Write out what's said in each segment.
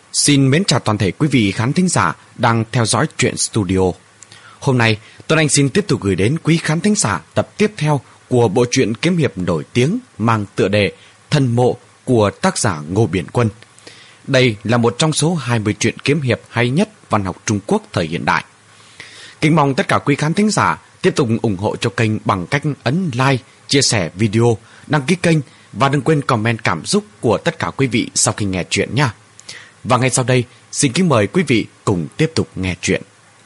Xin mến chào toàn thể quý vị khán thính giả đang theo dõi Truyện Studio. Hôm nay, Tuấn Anh xin tiếp tục gửi đến quý khán thính giả tập tiếp theo của bộ truyện kiếm hiệp nổi tiếng mang tựa đề Thần Mộ của tác giả Ngô Biển Quân. Đây là một trong số 20 truyện kiếm hiệp hay nhất văn học Trung Quốc thời hiện đại. Kính mong tất cả quý khán thính giả tiếp tục ủng hộ cho kênh bằng cách ấn like, chia sẻ video, đăng ký kênh và đừng quên comment cảm xúc của tất cả quý vị sau khi nghe truyện nha. Và ngay sau đây, xin kính mời quý vị cùng tiếp tục nghe truyện.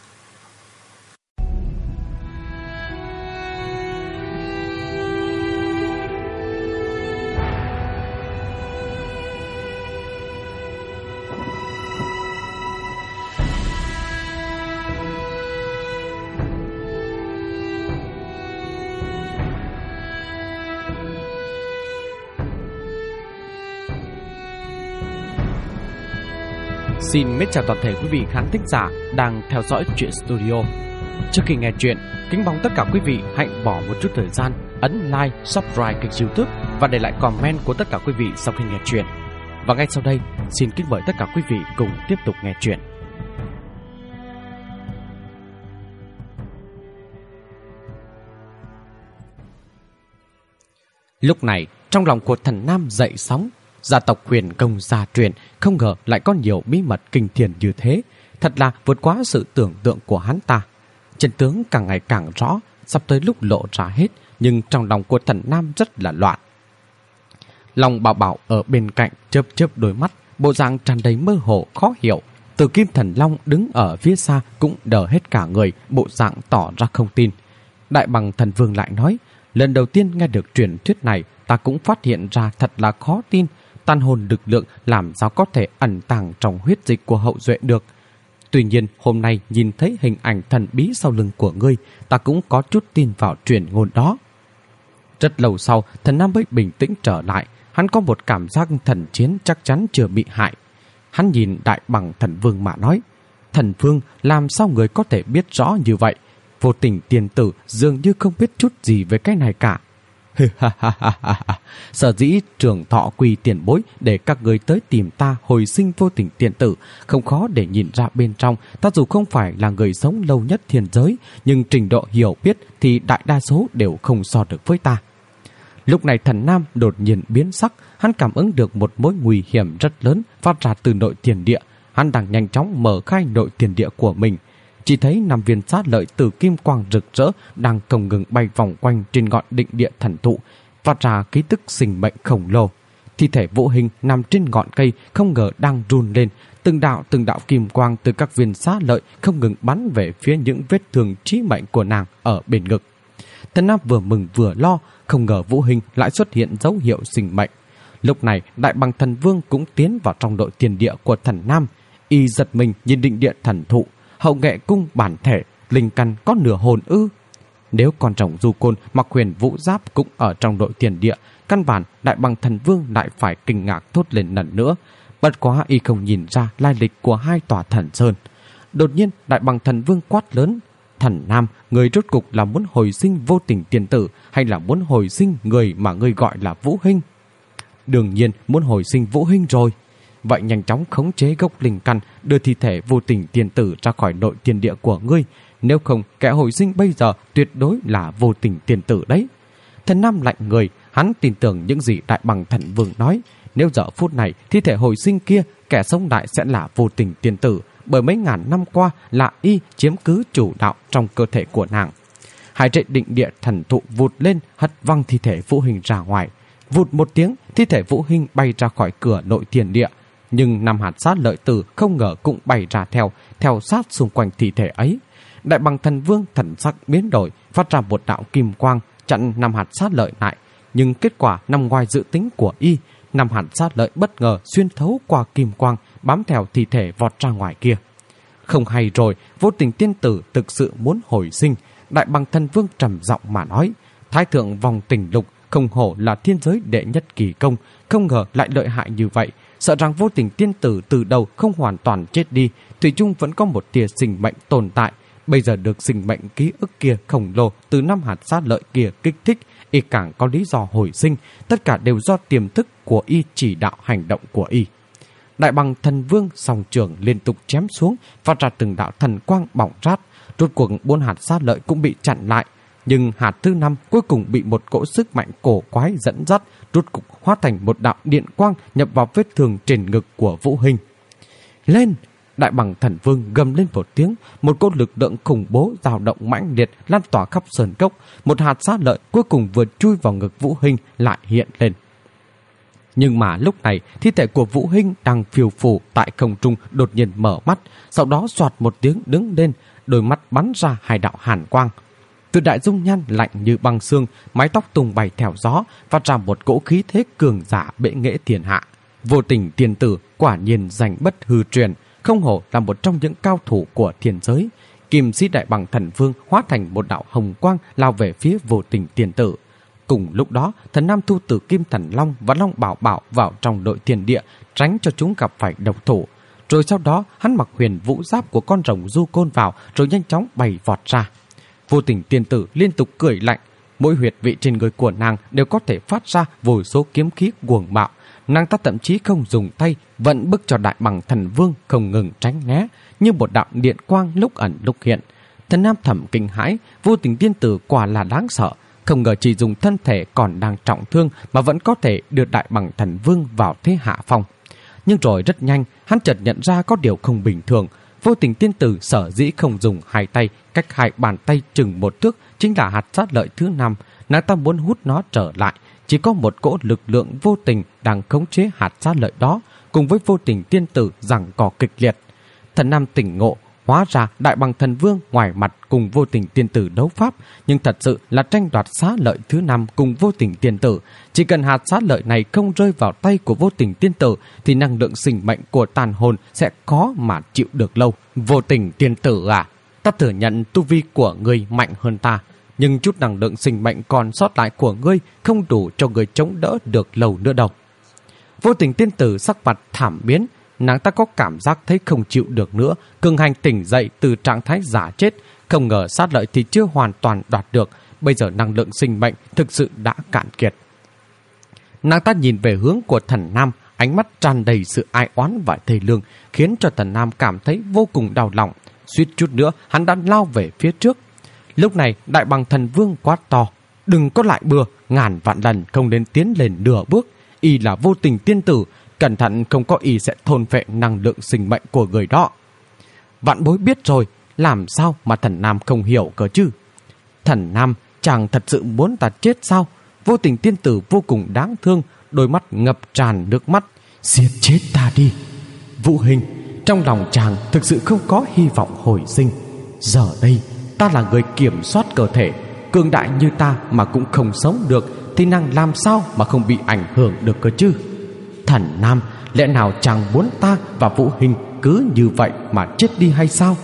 Xin mến chào toàn thể quý vị khán thính giả đang theo dõi Truyện Studio. Trước khi nghe chuyện, kính mong tất cả quý vị hãy bỏ một chút thời gian ấn like, subscribe kênh YouTube và để lại comment của tất cả quý vị sau khi nghe chuyện. Và ngay sau đây, xin kính mời tất cả quý vị cùng tiếp tục nghe chuyện. Lúc này, trong lòng của Thần Nam dậy sóng. Gia tộc Huyền Công gia truyền không ngờ lại có nhiều bí mật kinh thiên như thế, thật là vượt quá sự tưởng tượng của hắn ta. Chân tướng càng ngày càng rõ, sắp tới lúc lộ ra hết, nhưng trong lòng của Thần Nam rất là loạn. Long Bảo Bảo ở bên cạnh chớp chớp đôi mắt, bộ dạng tràn đầy mơ hồ khó hiểu. Từ Kim Thần Long đứng ở phía xa cũng đờ hết cả người, bộ dạng tỏ ra không tin. Đại Bằng Thần Vương lại nói, lần đầu tiên nghe được truyền thuyết này, ta cũng phát hiện ra thật là khó tin. Tàn hồn lực lượng làm sao có thể ẩn tàng trong huyết dịch của hậu duệ được. Tuy nhiên hôm nay nhìn thấy hình ảnh thần bí sau lưng của ngươi, ta cũng có chút tin vào truyền ngôn đó. Rất lâu sau, Thần Nam mới bình tĩnh trở lại. Hắn có một cảm giác thần chiến chắc chắn chưa bị hại. Hắn nhìn Đại Bằng Thần Vương mà nói, Thần Vương, làm sao người có thể biết rõ như vậy? Vô Tình tiền tử dường như không biết chút gì về cái này cả. Sở dĩ Trường Thọ quy tiền bối để các người tới tìm ta hồi sinh Vô Tình tiền tử, không khó để nhìn ra bên trong ta dù không phải là người sống lâu nhất thiên giới, nhưng trình độ hiểu biết thì đại đa số đều không so được với ta. Lúc này Thần Nam đột nhiên biến sắc, hắn cảm ứng được một mối nguy hiểm rất lớn phát ra từ nội tiền địa. Hắn đang nhanh chóng mở khai nội tiền địa của mình. Chỉ thấy 5 viên sát lợi từ kim quang rực rỡ đang không ngừng bay vòng quanh trên ngọn định địa thần thụ, phát ra ký tức sinh mệnh khổng lồ. Thi thể Vũ Hình nằm trên ngọn cây không ngờ đang run lên, từng đạo kim quang từ các viên sát lợi không ngừng bắn về phía những vết thương chí mệnh của nàng ở bên ngực. Thần Nam vừa mừng vừa lo, không ngờ Vũ Hình lại xuất hiện dấu hiệu sinh mệnh. Lúc này Đại Bằng Thần Vương cũng tiến vào trong đội tiền địa của Thần Nam. Y giật mình nhìn định địa thần thụ. Hậu nghệ cung bản thể, linh căn có nửa hồn ư? Nếu con rồng Du Côn mặc huyền vũ giáp cũng ở trong đội tiền địa, căn bản Đại Bằng Thần Vương lại phải kinh ngạc thốt lên lần nữa. Bất quá y không nhìn ra lai lịch của hai tòa thần sơn. Đột nhiên Đại Bằng Thần Vương quát lớn, Thần Nam, người rốt cục là muốn hồi sinh Vô Tình tiền tử hay là muốn hồi sinh người mà ngươi gọi là Vũ Hình? Đương nhiên muốn hồi sinh Vũ Hình rồi. Vậy nhanh chóng khống chế gốc linh căn, đưa thi thể Vô Tình tiền tử ra khỏi nội tiền địa của ngươi. Nếu không, kẻ hồi sinh bây giờ tuyệt đối là Vô Tình tiền tử đấy. Thần Nam lạnh người, hắn tin tưởng những gì Đại Bằng Thần Vương nói. Nếu giờ phút này thi thể hồi sinh kia, kẻ sống lại sẽ là Vô Tình tiền tử, bởi mấy ngàn năm qua là y chiếm cứ chủ đạo trong cơ thể của nàng. Hai trận định địa thần thụ vụt lên, hất văng thi thể Vũ Hình ra ngoài. Vụt một tiếng, thi thể Vũ Hình bay ra khỏi cửa nội tiền địa. Nhưng 5 hạt sát lợi tử không ngờ cũng bay ra theo sát xung quanh thi thể ấy. Đại Bằng Thần Vương thần sắc biến đổi, phát ra một đạo kim quang chặn 5 hạt sát lợi lại. Nhưng kết quả nằm ngoài dự tính của y, 5 hạt sát lợi bất ngờ xuyên thấu qua kim quang, bám theo thi thể vọt ra ngoài kia. Không hay rồi, Vô Tình tiên tử thực sự muốn hồi sinh. Đại Bằng Thần Vương trầm giọng mà nói, Thái thượng vòng tình lục không hổ là thiên giới đệ nhất kỳ công, không ngờ lại lợi hại như vậy. Sợ rằng Vô Tình tiên tử từ đầu không hoàn toàn chết đi, thủy chung vẫn có một tia sinh mệnh tồn tại. Bây giờ được sinh mệnh ký ức kia khổng lồ từ 5 hạt sát lợi kia kích thích, y càng có lý do hồi sinh. Tất cả đều do tiềm thức của y chỉ đạo hành động của y. Đại Bằng Thần Vương song trường liên tục chém xuống, phát ra từng đạo thần quang bỏng rát. Rốt cuộc 4 hạt xá lợi cũng bị chặn lại, nhưng hạt thứ 5 cuối cùng bị một cỗ sức mạnh cổ quái dẫn dắt, rốt cục hóa thành một đạo điện quang nhập vào vết thương trên ngực của Vũ Hình. Lên! Đại Bằng Thần Vương gầm lên một tiếng, một cỗ lực lượng khủng bố dao động mãnh liệt lan tỏa khắp sơn cốc. Một hạt xá lợi cuối cùng vừa chui vào ngực Vũ Hình lại hiện lên. Nhưng mà lúc này, thi thể của Vũ Hình đang phiêu phù tại không trung đột nhiên mở mắt, sau đó xoạt một tiếng đứng lên, đôi mắt bắn ra 2 đạo hàn quang. Từ đại dung nhan lạnh như băng xương, mái tóc tung bay theo gió, phát ra một cỗ khí thế cường giả bệ nghệ thiên hạ. Vô Tình Tiên Tử quả nhiên danh bất hư truyền, không hổ là một trong những cao thủ của thiên giới. Kim sĩ Đại Bằng Thần Vương hóa thành một đạo hồng quang lao về phía Vô Tình Tiên Tử. Cùng lúc đó, Thần Nam thu từ Kim Thần Long và Long Bảo Bảo vào trong đội thiên địa, tránh cho chúng gặp phải độc thủ. Rồi sau đó, hắn mặc huyền vũ giáp của con rồng du côn vào, rồi nhanh chóng bay vọt ra. Vô Tình Tiên Tử liên tục cười lạnh, mỗi huyệt vị trên người của nàng đều có thể phát ra vô số kiếm khí cuồng bạo. Nàng ta thậm chí không dùng tay, vẫn bức cho Đại Bằng Thần Vương không ngừng tránh né, như một đạo điện quang lúc ẩn lúc hiện. Thần Nam thầm kinh hãi, Vô Tình Tiên Tử quả là đáng sợ, không ngờ chỉ dùng thân thể còn đang trọng thương mà vẫn có thể đưa Đại Bằng Thần Vương vào thế hạ phong. Nhưng rồi rất nhanh, hắn chợt nhận ra có điều không bình thường. Vô Tình Tiên Tử sở dĩ không dùng 2 tay, cách 2 bàn tay chừng 1 thước, chính là hạt sát lợi thứ 5. Nàng ta muốn hút nó trở lại, chỉ có một cỗ lực lượng vô tình đang khống chế hạt sát lợi đó, cùng với Vô Tình Tiên Tử giằng co kịch liệt. Thần Nam tỉnh ngộ, hóa ra Đại Bằng Thần Vương ngoài mặt cùng Vô Tình Tiên Tử đấu pháp, nhưng thật sự là tranh đoạt xá lợi thứ 5 cùng Vô Tình Tiên Tử. Chỉ cần hạt xá lợi này không rơi vào tay của Vô Tình Tiên Tử thì năng lượng sinh mệnh của tàn hồn sẽ khó mà chịu được lâu. Vô Tình Tiên Tử à, ta thừa nhận tu vi của ngươi mạnh hơn ta, nhưng chút năng lượng sinh mệnh còn sót lại của ngươi không đủ cho ngươi chống đỡ được lâu nữa đâu. Vô Tình Tiên Tử sắc mặt thảm biến, nàng ta có cảm giác thấy không chịu được nữa, cường hành tỉnh dậy từ trạng thái giả chết. Không ngờ sát lợi thì chưa hoàn toàn đoạt được, bây giờ năng lượng sinh mệnh thực sự đã cạn kiệt. Nàng ta nhìn về hướng của Thần Nam, ánh mắt tràn đầy sự ai oán và thê lương, khiến cho Thần Nam cảm thấy vô cùng đau lòng. Suýt chút nữa hắn đã lao về phía trước. Lúc này Đại Bằng Thần Vương quát to, đừng có lại bừa, ngàn vạn lần không nên tiến lên nửa bước. Y là Vô Tình Tiên Tử, cẩn thận không có y sẽ thôn phệ năng lượng sinh mệnh của người đó. Vạn bối biết rồi, làm sao mà Thần Nam không hiểu cơ chứ? Thần Nam, chàng thật sự muốn ta chết sao? Vô Tình Tiên Tử vô cùng đáng thương, đôi mắt ngập tràn nước mắt. Giết chết ta đi. Vũ Hình, trong lòng chàng thực sự không có hy vọng hồi sinh. Giờ đây, ta là người kiểm soát cơ thể, cường đại như ta mà cũng không sống được, thì nàng làm sao mà không bị ảnh hưởng được cơ chứ? Thần Nam, lẽ nào chàng muốn ta và Vũ Hình cứ như vậy mà chết đi hay sao?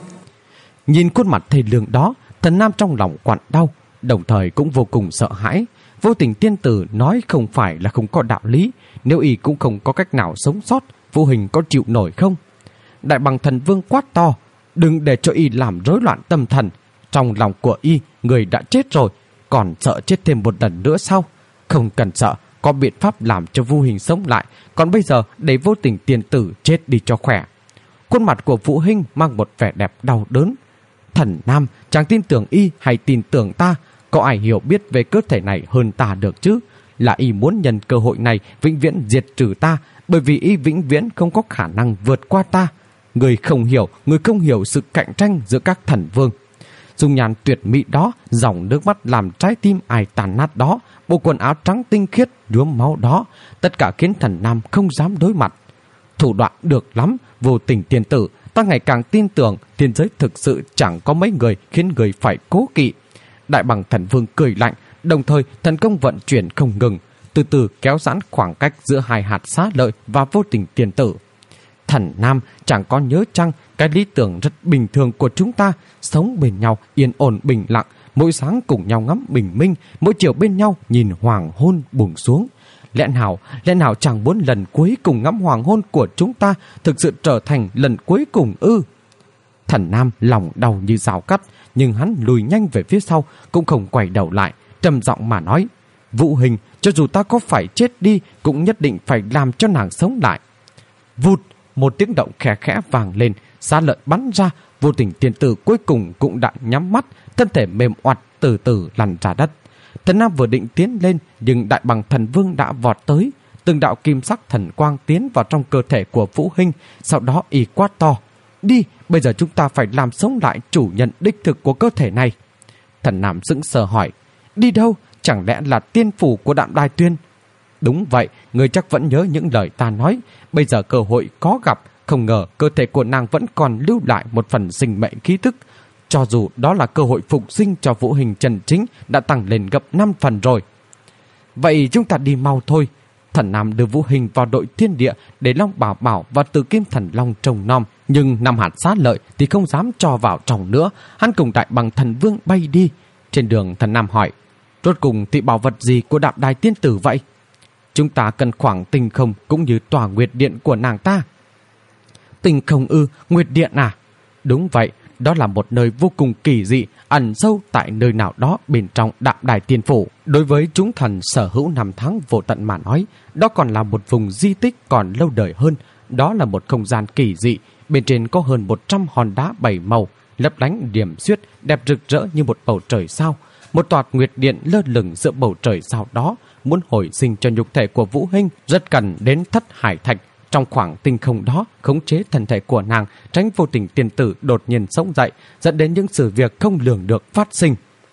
Nhìn khuôn mặt thê lương đó, Thần Nam trong lòng quặn đau, đồng thời cũng vô cùng sợ hãi. Vô Tình Tiên Tử nói không phải là không có đạo lý, nếu y cũng không có cách nào sống sót, Vũ Hình có chịu nổi không? Đại Bằng Thần Vương quát to, đừng để cho y làm rối loạn tâm thần. Trong lòng của y, người đã chết rồi, còn sợ chết thêm một lần nữa sao? Không cần sợ, có biện pháp làm cho Vũ Hình sống lại, còn bây giờ để Vô Tình Tiên Tử chết đi cho khỏe. Khuôn mặt của Vũ Hình mang một vẻ đẹp đau đớn. Thần Nam, chàng tin tưởng y hay tin tưởng ta? Có ai hiểu biết về cơ thể này hơn ta được chứ? Là y muốn nhân cơ hội này vĩnh viễn diệt trừ ta, bởi vì y vĩnh viễn không có khả năng vượt qua ta. Người không hiểu sự cạnh tranh giữa các thần vương. Dung nhan tuyệt mỹ đó, dòng nước mắt làm trái tim ai tàn nát đó, bộ quần áo trắng tinh khiết nhuốm máu đó, tất cả khiến Thần Nam không dám đối mặt. Thủ đoạn được lắm, Vô Tình Tiên Tử, ta ngày càng tin tưởng thiên giới thực sự chẳng có mấy người khiến người phải cố kỵ. Đại Bằng Thần Vương cười lạnh, đồng thời thần công vận chuyển không ngừng, từ từ kéo giãn khoảng cách giữa 2 hạt xá lợi và Vô Tình Tiên Tử. Thần Nam, chẳng có nhớ chăng cái lý tưởng rất bình thường của chúng ta, sống bên nhau yên ổn bình lặng, mỗi sáng cùng nhau ngắm bình minh, mỗi chiều bên nhau nhìn hoàng hôn buông xuống. Lẽ nào chẳng muốn lần cuối cùng ngắm hoàng hôn của chúng ta thực sự trở thành lần cuối cùng ư? Thần Nam lòng đau như rào cắt, nhưng hắn lùi nhanh về phía sau, cũng không quay đầu lại, trầm giọng mà nói, Vũ Hình, cho dù ta có phải chết đi cũng nhất định phải làm cho nàng sống lại. Vụt, một tiếng động khẽ khẽ vang lên, xá lợi bắn ra, Vô Tình tiên tử cuối cùng cũng đã nhắm mắt, thân thể mềm oặt từ từ lăn ra đất. Thần Nam vừa định tiến lên, nhưng Đại Bằng Thần Vương đã vọt tới, từng đạo kim sắc thần quang tiến vào trong cơ thể của Vũ Hinh, sau đó y quát to: "Đi, bây giờ chúng ta phải làm sống lại chủ nhân đích thực của cơ thể này." Thần Nam sững sờ hỏi: "Đi đâu? Chẳng lẽ là tiên phủ của Đạm Đài Tuyên?" "Đúng vậy, người chắc vẫn nhớ những lời ta nói. Bây giờ cơ hội có gặp, không ngờ cơ thể của nàng vẫn còn lưu lại một phần sinh mệnh khí tức. Cho dù đó là cơ hội phục sinh cho Vũ Hinh chân chính đã tăng lên gấp 5 phần rồi." "Vậy chúng ta đi mau thôi." Thần Nam đưa Vũ Hinh vào đội thiên địa để Long Bảo Bảo và Tử Kim Thần Long trông nom, nhưng Nam Hạt Xá Lợi thì không dám cho vào trong nữa. Hắn cùng Đại Bằng Thần Vương bay đi. Trên đường, Thần Nam hỏi: "Rốt cùng thị bảo vật gì của Đạm Đài tiên tử vậy?" "Chúng ta cần khoảng tinh không cũng như tòa nguyệt điện của nàng ta." "Tinh không ư? Nguyệt điện à?" "Đúng vậy, đó là một nơi vô cùng kỳ dị, ẩn sâu tại nơi nào đó bên trong Đạm Đài tiên phủ. Đối với chúng thần sở hữu năm tháng vô tận mà nói, đó còn là một vùng di tích còn lâu đời hơn. Đó là một không gian kỳ dị, bên trên có hơn 100 hòn đá bảy màu, lấp lánh điểm xuyết, đẹp rực rỡ như một bầu trời sao. Một tòa nguyệt điện lơ lửng giữa bầu trời sao đó, muốn hồi sinh cho nhục thể của Vũ Hinh rất cần đến Thất Hải Thạch. Trong khoảng tinh không đó, khống chế thân thể của nàng, tránh Vô Tình tiên tử đột nhiên sống dậy, dẫn đến những sự việc không lường được phát sinh.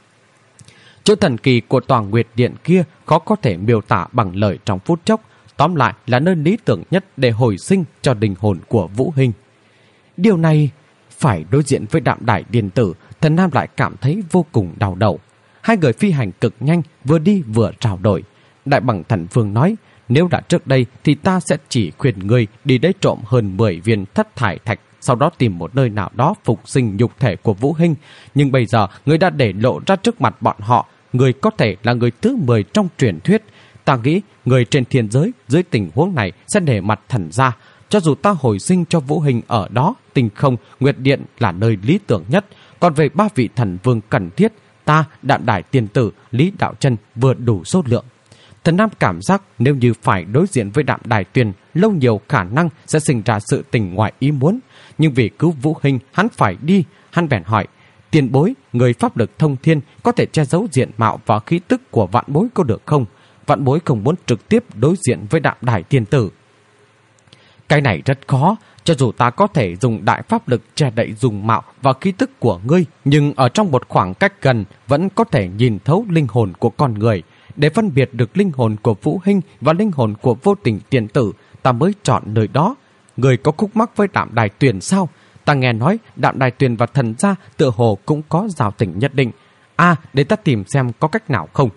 Chỗ thần kỳ của tòa nguyệt điện kia khó có thể miêu tả bằng lời trong phút chốc. Tóm lại là nơi lý tưởng nhất để hồi sinh cho linh hồn của Vũ Hinh. Điều này, phải đối diện với Đạm Đài tiên tử, Thần Nam lại cảm thấy vô cùng đau đầu. Hai người phi hành cực nhanh, vừa đi vừa trao đổi. Đại Bằng Thần Vương nói: "Nếu đã trước đây thì ta sẽ chỉ khuyên ngươi đi lấy trộm hơn 10 viên Thất Thải Thạch, sau đó tìm một nơi nào đó phục sinh nhục thể của Vũ Hinh. Nhưng bây giờ ngươi đã để lộ ra trước mặt bọn họ, ngươi có thể là người thứ 10 trong truyền thuyết. Ta nghĩ người trên thiên giới dưới tình huống này sẽ để mặt thần ra. Cho dù ta hồi sinh cho Vũ Hinh ở đó, tinh không, nguyệt điện là nơi lý tưởng nhất. Còn về 3 vị thần vương cần thiết, ta, Đạm Đài tiên tử, Lý Đạo Chân vừa đủ số lượng." Thần Nam cảm giác nếu như phải đối diện với Đạm Đài Tuyên, lâu nhiều khả năng sẽ sinh ra sự tình ngoài ý muốn. Nhưng vì cứu Vũ Hinh, hắn phải đi. Hắn bèn hỏi: "Tiền bối, người pháp lực thông thiên có thể che giấu diện mạo và khí tức của vạn bối có được không? Vạn bối không muốn trực tiếp đối diện với Đạm Đài tiên tử." "Cái này rất khó. Cho dù ta có thể dùng đại pháp lực che đậy dùng mạo và khí tức của ngươi, nhưng ở trong một khoảng cách gần vẫn có thể nhìn thấu linh hồn của con người. Để phân biệt được linh hồn của Vũ Hinh và linh hồn của Vô Tình tiên tử, ta mới chọn nơi đó. Người có khúc mắc với Đạm Đài Tuyền sao? Ta nghe nói Đạm Đài Tuyền và thần gia tựa hồ cũng có giao tình nhất định. Để ta tìm xem có cách nào không."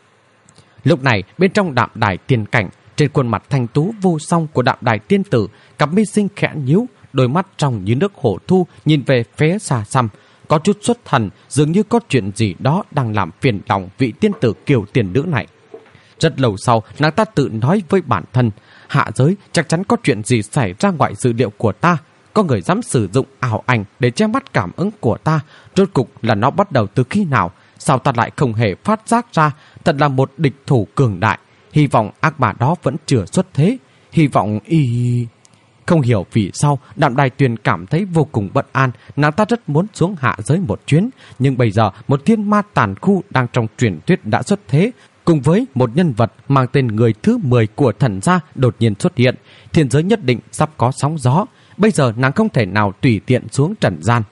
Lúc này, bên trong Đạm Đài tiên cảnh, trên khuôn mặt thanh tú vô song của Đạm Đài tiên tử, cặp mi xinh khẽ nhíu, đôi mắt trong như nước hổ thu nhìn về phía xa xăm, có chút xuất thần, dường như có chuyện gì đó đang làm phiền lòng vị tiên tử kiều tiền nữ này. Rất lâu sau, nàng ta tự nói với bản thân: "Hạ giới chắc chắn có chuyện gì xảy ra ngoài dự liệu của ta. Có người dám sử dụng ảo ảnh để che mắt cảm ứng của ta. Rốt cục là nó bắt đầu từ khi nào? Sao ta lại không hề phát giác ra? Thật là một địch thủ cường đại. Hy vọng ác ma đó vẫn chưa xuất thế. Hy vọng y..." Không hiểu vì sao Đạm Đài Tuyền cảm thấy vô cùng bất an. Nàng ta rất muốn xuống hạ giới một chuyến, nhưng bây giờ một thiên ma tàn khu đang trong truyền thuyết đã xuất thế, cùng với một nhân vật mang tên người thứ 10 của thần gia đột nhiên xuất hiện. Thiên giới nhất định sắp có sóng gió. Bây giờ nàng không thể nào tùy tiện xuống trần gian.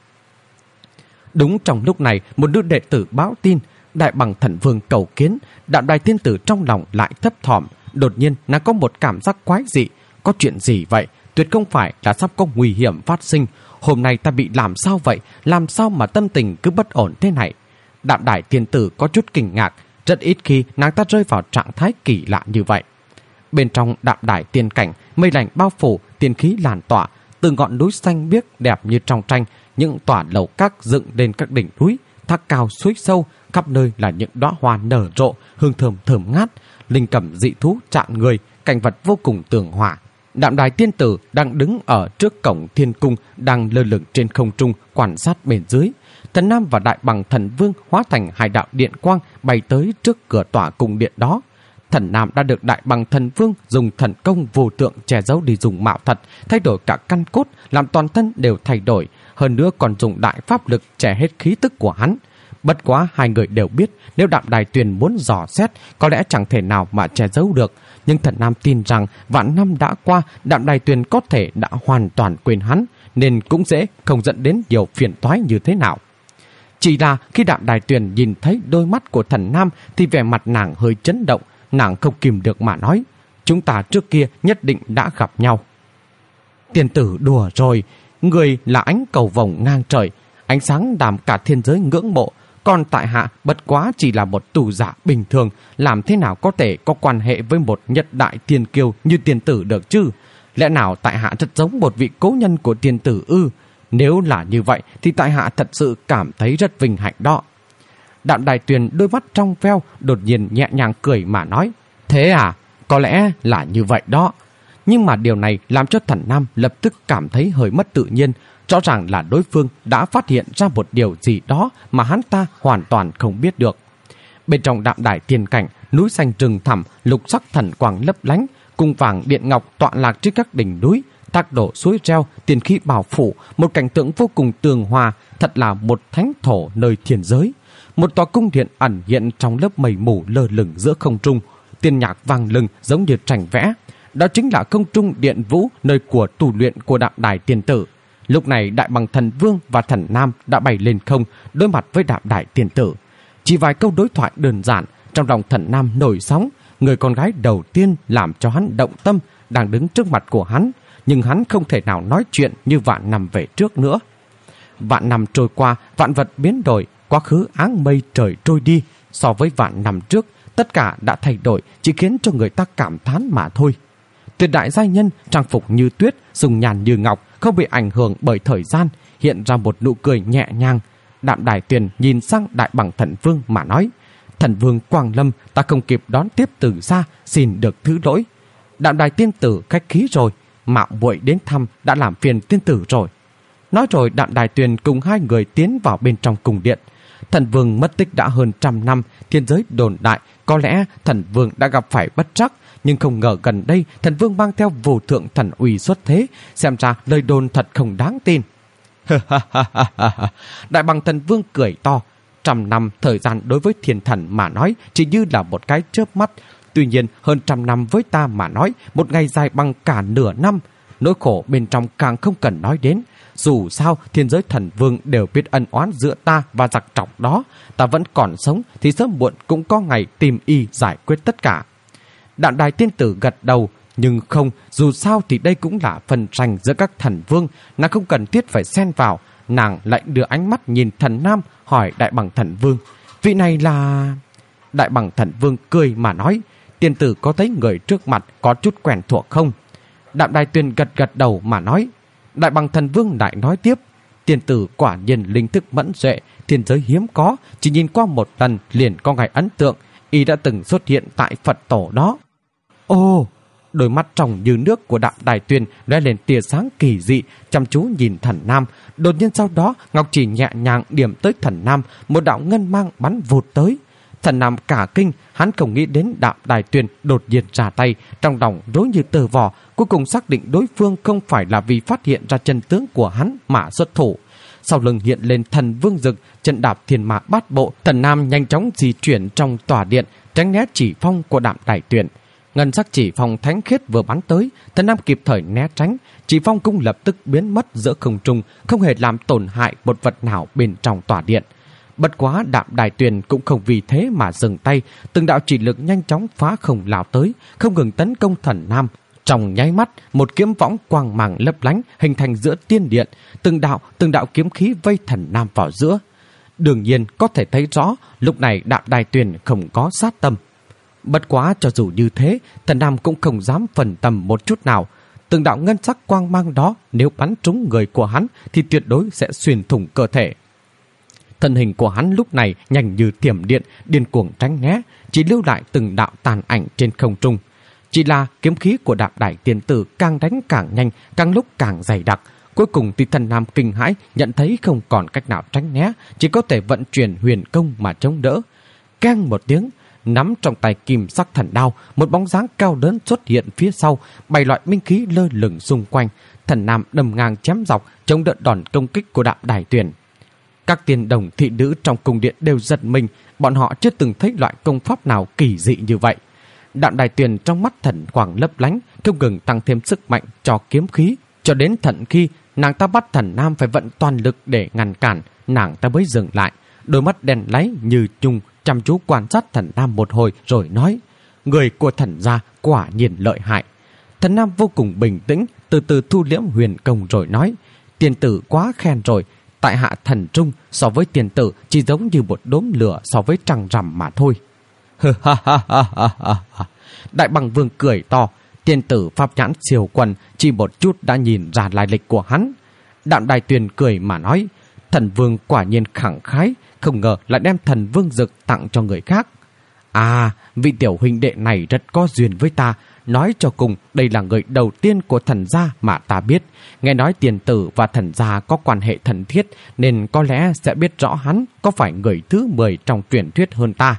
Đúng trong lúc này, một nữ đệ tử báo tin: "Đại Bằng Thần Vương cầu kiến." Đạm Đài tiên tử trong lòng lại thấp thỏm. Đột nhiên nàng có một cảm giác quái dị. Có chuyện gì vậy? Tuyệt không phải là sắp có nguy hiểm phát sinh. Hôm nay ta bị làm sao vậy? Làm sao mà tâm tình cứ bất ổn thế này? Đạm Đài tiên tử có chút kinh ngạc. Rất ít khi nàng ta rơi vào trạng thái kỳ lạ như vậy. Bên trong Đạm Đài tiên cảnh, mây lạnh bao phủ, tiên khí làn tỏa. Từ ngọn núi xanh biếc đẹp như trong tranh, những tòa lầu các dựng lên các đỉnh núi, thác cao suối sâu, khắp nơi là những đóa hoa nở rộ, hương thơm thơm ngát, linh cẩm dị thú chạm người, cảnh vật vô cùng tường hòa. Đạm Đài tiên tử đang đứng ở trước cổng thiên cung, đang lơ lửng trên không trung quan sát bên dưới. Thần Nam và Đại Bằng Thần Vương hóa thành hai đạo điện quang bay tới trước cửa tòa cung điện đó. Thần Nam đã được Đại Bằng Thần Vương dùng thần công vô tượng che giấu đi dùng mạo thật, thay đổi cả căn cốt, làm toàn thân đều thay đổi, hơn nữa còn dùng đại pháp lực che hết khí tức của hắn. Bất quá hai người đều biết nếu Đạm Đài Tuyền muốn dò xét có lẽ chẳng thể nào mà che giấu được, nhưng Thần Nam tin rằng vạn năm đã qua, Đạm Đài Tuyền có thể đã hoàn toàn quên hắn, nên cũng dễ không dẫn đến nhiều phiền toái như thế nào. Chỉ là khi Đạm Đài Tuyền nhìn thấy đôi mắt của Thần Nam thì vẻ mặt nàng hơi chấn động, nàng không kìm được mà nói, chúng ta trước kia nhất định đã gặp nhau. Tiên tử đùa rồi, người là ánh cầu vồng ngang trời, ánh sáng làm cả thiên giới ngưỡng mộ, còn tại hạ bất quá chỉ là một tù giả bình thường, làm thế nào có thể có quan hệ với một nhất đại tiên kiêu như tiên tử được chứ? Lẽ nào tại hạ thật giống một vị cố nhân của tiên tử ư? Nếu là như vậy thì tại hạ thật sự cảm thấy rất vinh hạnh đó. Đạm Đài Tuyền đôi mắt trong veo, đột nhiên nhẹ nhàng cười mà nói, thế à, có lẽ là như vậy đó. Nhưng mà điều này làm cho Thần Nam lập tức cảm thấy hơi mất tự nhiên. Rõ ràng là đối phương đã phát hiện ra một điều gì đó mà hắn ta hoàn toàn không biết được. Bên trong Đạm Đài Tiên cảnh, núi xanh rừng thẳm, lục sắc thần quang lấp lánh, cung vàng điện ngọc tọa lạc trên các đỉnh núi, thác đổ suối reo, tiền khí bao phủ, một cảnh tượng vô cùng tường hòa, thật là một thánh thổ nơi thiên giới. Một tòa cung điện ẩn hiện trong lớp mây mù lơ lửng giữa không trung, tiên nhạc vang lừng giống như tranh vẽ. Đó chính là không trung điện vũ, nơi của tu luyện của Đạm Đài Tiên tử. Lúc này Đại Bằng Thần Vương và Thần Nam đã bay lên không, đối mặt với Đạm Đài Tiên tử. Chỉ vài câu đối thoại đơn giản, trong lòng Thần Nam nổi sóng. Người con gái đầu tiên làm cho hắn động tâm đang đứng trước mặt của hắn, nhưng hắn không thể nào nói chuyện như vạn năm về trước nữa. Vạn năm trôi qua, vạn vật biến đổi, quá khứ áng mây trời trôi đi. So với vạn năm trước, tất cả đã thay đổi, chỉ khiến cho người ta cảm thán mà thôi. Tuyệt đại giai nhân trang phục như tuyết, dùng nhàn như ngọc, không bị ảnh hưởng bởi thời gian, hiện ra một nụ cười nhẹ nhàng. Đạm Đài Tuyền nhìn sang Đại Bằng Thần Vương mà nói, Thần Vương quang lâm, ta không kịp đón tiếp từ xa, xin được thứ lỗi. Đạm Đài tiên tử khách khí rồi, mạo muội đến thăm đã làm phiền tiên tử rồi. Nói rồi Đạm Đài Tuyền cùng hai người tiến vào bên trong cung điện. Thần Vương mất tích đã hơn 100 năm, thiên giới đồn đại có lẽ Thần Vương đã gặp phải bất trắc, nhưng không ngờ gần đây Thần Vương mang theo vô thượng thần uy xuất thế, xem ra lời đồn thật không đáng tin. Đại Bằng Thần Vương cười to. 100 năm thời gian đối với thiên thần mà nói chỉ như là một cái chớp mắt, tuy nhiên hơn 100 năm với ta mà nói một ngày dài bằng cả nửa năm. Nỗi khổ bên trong càng không cần nói đến. Dù sao thiên giới thần vương đều biết ân oán giữa ta và giặc trọc đó, ta vẫn còn sống thì sớm muộn cũng có ngày tìm y giải quyết tất cả. Đạm Đài tiên tử gật đầu, nhưng không, dù sao thì đây cũng là phần tranh giữa các thần vương, nàng không cần thiết phải xen vào. Nàng lại đưa ánh mắt nhìn Thần Nam, hỏi Đại Bằng Thần Vương, vị này là... Đại Bằng Thần Vương cười mà nói, tiên tử có thấy người trước mặt có chút quen thuộc không? Đạm Đài Tuyền gật gật đầu mà nói. Đại Bằng Thần Vương lại nói tiếp, tiên tử quả nhiên linh thức mẫn duệ, thiên giới hiếm có, chỉ nhìn qua một lần liền có ngày ấn tượng, y đã từng xuất hiện tại Phật tổ đó. Ồ! Đôi mắt trong như nước của Đạm Đài Tuyền lóe lên tia sáng kỳ dị, chăm chú nhìn Thần Nam. Đột nhiên sau đó, ngọc chỉ nhẹ nhàng điểm tới Thần Nam, một đạo ngân mang bắn vụt tới. Thần Nam cả kinh, hắn không nghĩ đến Đạm Đài Tuyền đột nhiên ra tay, trong lòng rối như tơ vò, cuối cùng xác định đối phương không phải là vì phát hiện ra chân tướng của hắn mà xuất thủ. Sau lưng hiện lên Thần Vương Dực, chân đạp thiên mã bát bộ, Thần Nam nhanh chóng di chuyển trong tòa điện, tránh né chỉ phong của Đạm Đài Tuyền. Ngân sắc chỉ phong thánh khiết vừa bắn tới, Thần Nam kịp thời né tránh, chỉ phong cũng lập tức biến mất giữa không trung, không hề làm tổn hại một vật nào bên trong tòa điện. Bất quá Đạm Đài Tuyền cũng không vì thế mà dừng tay, từng đạo chỉ lực nhanh chóng phá không lao tới, không ngừng tấn công Thần Nam. Trong nháy mắt, một kiếm võng quang màng lấp lánh hình thành giữa tiên điện, từng đạo kiếm khí vây Thần Nam vào giữa. Đương nhiên có thể thấy rõ, lúc này Đạm Đài Tuyền không có sát tâm. Bất quá cho dù như thế, Thần Nam cũng không dám phần tâm một chút nào. Từng đạo ngân sắc quang mang đó nếu bắn trúng người của hắn thì tuyệt đối sẽ xuyên thủng cơ thể. Thân hình của hắn lúc này nhanh như thiểm điện, điên cuồng tránh né, chỉ lưu lại từng đạo tàn ảnh trên không trung. Chỉ là kiếm khí của Đạm Đài tiên tử càng đánh càng nhanh, càng lúc càng dày đặc. Cuối cùng thì Thần Nam kinh hãi, nhận thấy không còn cách nào tránh né, chỉ có thể vận chuyển huyền công mà chống đỡ. Keng một tiếng, nắm trong tay kim sắc thần đao, một bóng dáng cao lớn xuất hiện phía sau, 7 loại binh khí lơ lửng xung quanh. Thần nam đâm ngang chém dọc, chống đỡ đòn công kích của Đạm Đài Tuyền. Các tiên đồng thị nữ trong cung điện đều giật mình, bọn họ chưa từng thấy loại công pháp nào kỳ dị như vậy. Đạm Đài Tuyền trong mắt thần quang lấp lánh, không ngừng tăng thêm sức mạnh cho kiếm khí, cho đến thận khi nàng ta bắt thần nam phải vận toàn lực để ngăn cản, nàng ta mới dừng lại, đôi mắt đen láy như chung chăm chú quan sát thần nam một hồi rồi nói: người của thần gia quả nhiên lợi hại. Thần nam vô cùng bình tĩnh, từ từ thu liễm huyền công rồi nói: tiền tử quá khen rồi, tại hạ thần trung so với tiền tử chỉ giống như một đốm lửa so với trăng rằm mà thôi. Đại Bằng Vương cười to: tiền tử pháp nhãn siêu quần, chỉ một chút đã nhìn ra lai lịch của hắn. Đạm Đài Tuyền cười mà nói: thần vương quả nhiên khẳng khái, không ngờ lại đem thần vương dực tặng cho người khác. À, vị tiểu huynh đệ này rất có duyên với ta. Nói cho cùng, đây là người đầu tiên của thần gia mà ta biết. Nghe nói tiền tử và thần gia có quan hệ thân thiết, nên có lẽ sẽ biết rõ hắn có phải người thứ 10 trong truyền thuyết hơn ta.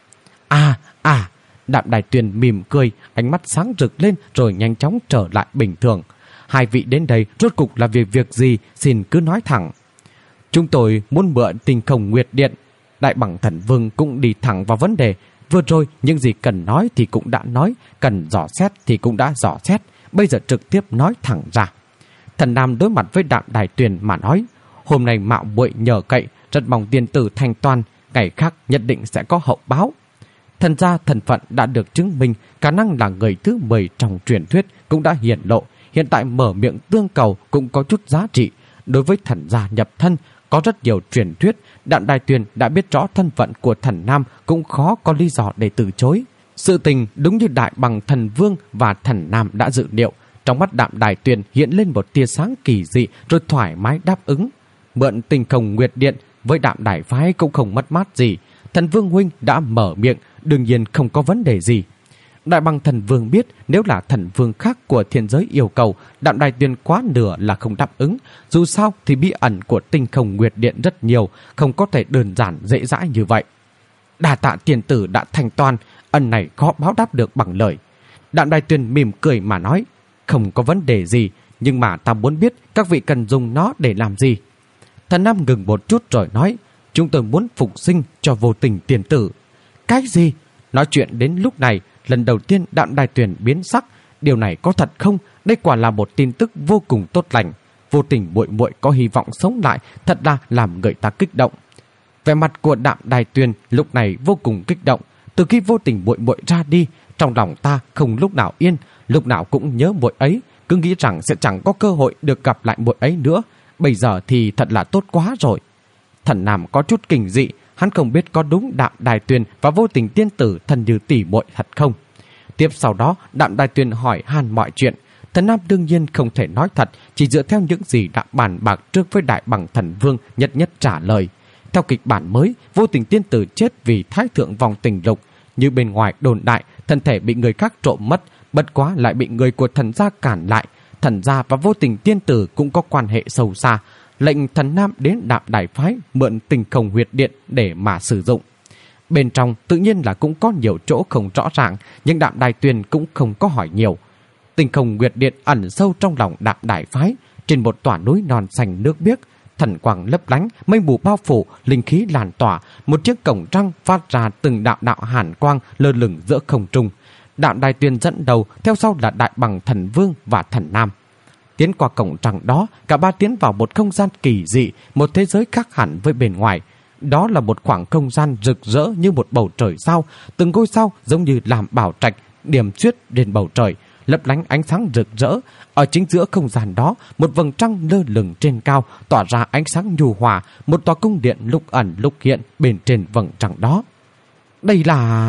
Đạm Đài Tuyền mỉm cười, ánh mắt sáng rực lên rồi nhanh chóng trở lại bình thường. Hai vị đến đây rốt cục là việc gì, xin cứ nói thẳng. Chúng tôi muốn mượn Tinh Không Nguyệt Điện. Đại Bằng Thần Vương cũng đi thẳng vào vấn đề. Vừa rồi những gì cần nói thì cũng đã nói, cần dò xét thì cũng đã dò xét, bây giờ trực tiếp nói thẳng ra. Thần nam đối mặt với Đạm Đài Tuyền mà nói: hôm nay mạo muội nhờ cậy, rất mong tiên tử thanh toán, ngày khác nhất định sẽ có hậu báo. Thần gia thân phận đã được chứng minh, khả năng là người thứ 10 trong truyền thuyết cũng đã hiển lộ, hiện tại mở miệng tương cầu cũng có chút giá trị. Đối với thần gia nhập thân có rất nhiều truyền thuyết, Đạm Đài Tuyền đã biết rõ thân phận của thần nam, cũng khó có lý do để từ chối. Sự tình đúng như Đại Bằng Thần Vương và thần nam đã dự liệu. Trong mắt Đạm Đài Tuyền hiện lên một tia sáng kỳ dị, rồi thoải mái đáp ứng. Mượn Tinh Không Nguyệt Điện với Đạm Đài phái cũng không mất mát gì. Thần Vương huynh đã mở miệng, đương nhiên không có vấn đề gì. Đại Bằng Thần Vương biết nếu là thần vương khác của thiên giới yêu cầu, Đạm Đài Tuyền quá nửa là không đáp ứng. Dù sao thì bí ẩn của Tinh Không Nguyệt Điện rất nhiều, không có thể đơn giản dễ dãi như vậy. Đa tạ tiền tử đã thanh toán, ân này khó báo đáp được bằng lời. Đạm Đài Tuyền mỉm cười mà nói: không có vấn đề gì, nhưng mà ta muốn biết các vị cần dùng nó để làm gì. Thần nam ngừng một chút rồi nói: chúng tôi muốn phục sinh cho Vô Tình tiền tử. Cái gì? Nói chuyện đến lúc này, lần đầu tiên Đạm Đài Tuyền biến sắc. Điều này có thật không? Đây quả là một tin tức vô cùng tốt lành. Vô Tình muội muội có hy vọng sống lại, thật là làm người ta kích động. Vẻ mặt của Đạm Đài Tuyền lúc này vô cùng kích động. Từ khi Vô Tình muội muội ra đi, trong lòng ta không lúc nào yên, lúc nào cũng nhớ muội ấy, cứ nghĩ rằng sẽ chẳng có cơ hội được gặp lại muội ấy nữa. Bây giờ thì thật là tốt quá rồi. Thần nam có chút kinh dị, hắn không biết có đúng Đạm Đài Tuyền và Vô Tình tiên tử thân như tỷ muội thật không. Tiếp sau đó, Đạm Đài Tuyền hỏi han mọi chuyện. Thần nam đương nhiên không thể nói thật, chỉ dựa theo những gì đã bàn bạc trước với Đại Bằng Thần Vương nhất nhất trả lời. Theo kịch bản mới, Vô Tình tiên tử chết vì thái thượng vòng tình lục. Như bên ngoài đồn đại, thân thể bị người khác trộm mất, bất quá lại bị người của thần gia cản lại. Thần gia và Vô Tình tiên tử cũng có quan hệ sâu xa. Lệnh thần nam đến Đạm Đài phái mượn Tinh Không Huyệt Điện để mà sử dụng. Bên trong tự nhiên là cũng có nhiều chỗ không rõ ràng, nhưng Đạm Đài Tuyền cũng không có hỏi nhiều. Tinh Không Huyệt Điện ẩn sâu trong lòng Đạm Đài phái, trên một tòa núi non xanh nước biếc, thần quang lấp lánh, mây mù bao phủ, linh khí lan tỏa, một chiếc cổng trăng phát ra từng đạo đạo hàn quang lơ lửng giữa không trung. Đạm Đài Tuyền dẫn đầu, theo sau là Đại Bằng Thần Vương và thần nam. Tiến qua cổng trăng đó, cả ba tiến vào một không gian kỳ dị, một thế giới khác hẳn với bên ngoài. Đó là một khoảng không gian rực rỡ như một bầu trời sao, từng ngôi sao giống như làm bảo trạch điểm xuyết trên bầu trời, lấp lánh ánh sáng rực rỡ. Ở chính giữa không gian đó, một vầng trăng lơ lửng trên cao, tỏa ra ánh sáng nhu hòa, một tòa cung điện lúc ẩn lúc hiện bên trên vầng trăng đó. Đây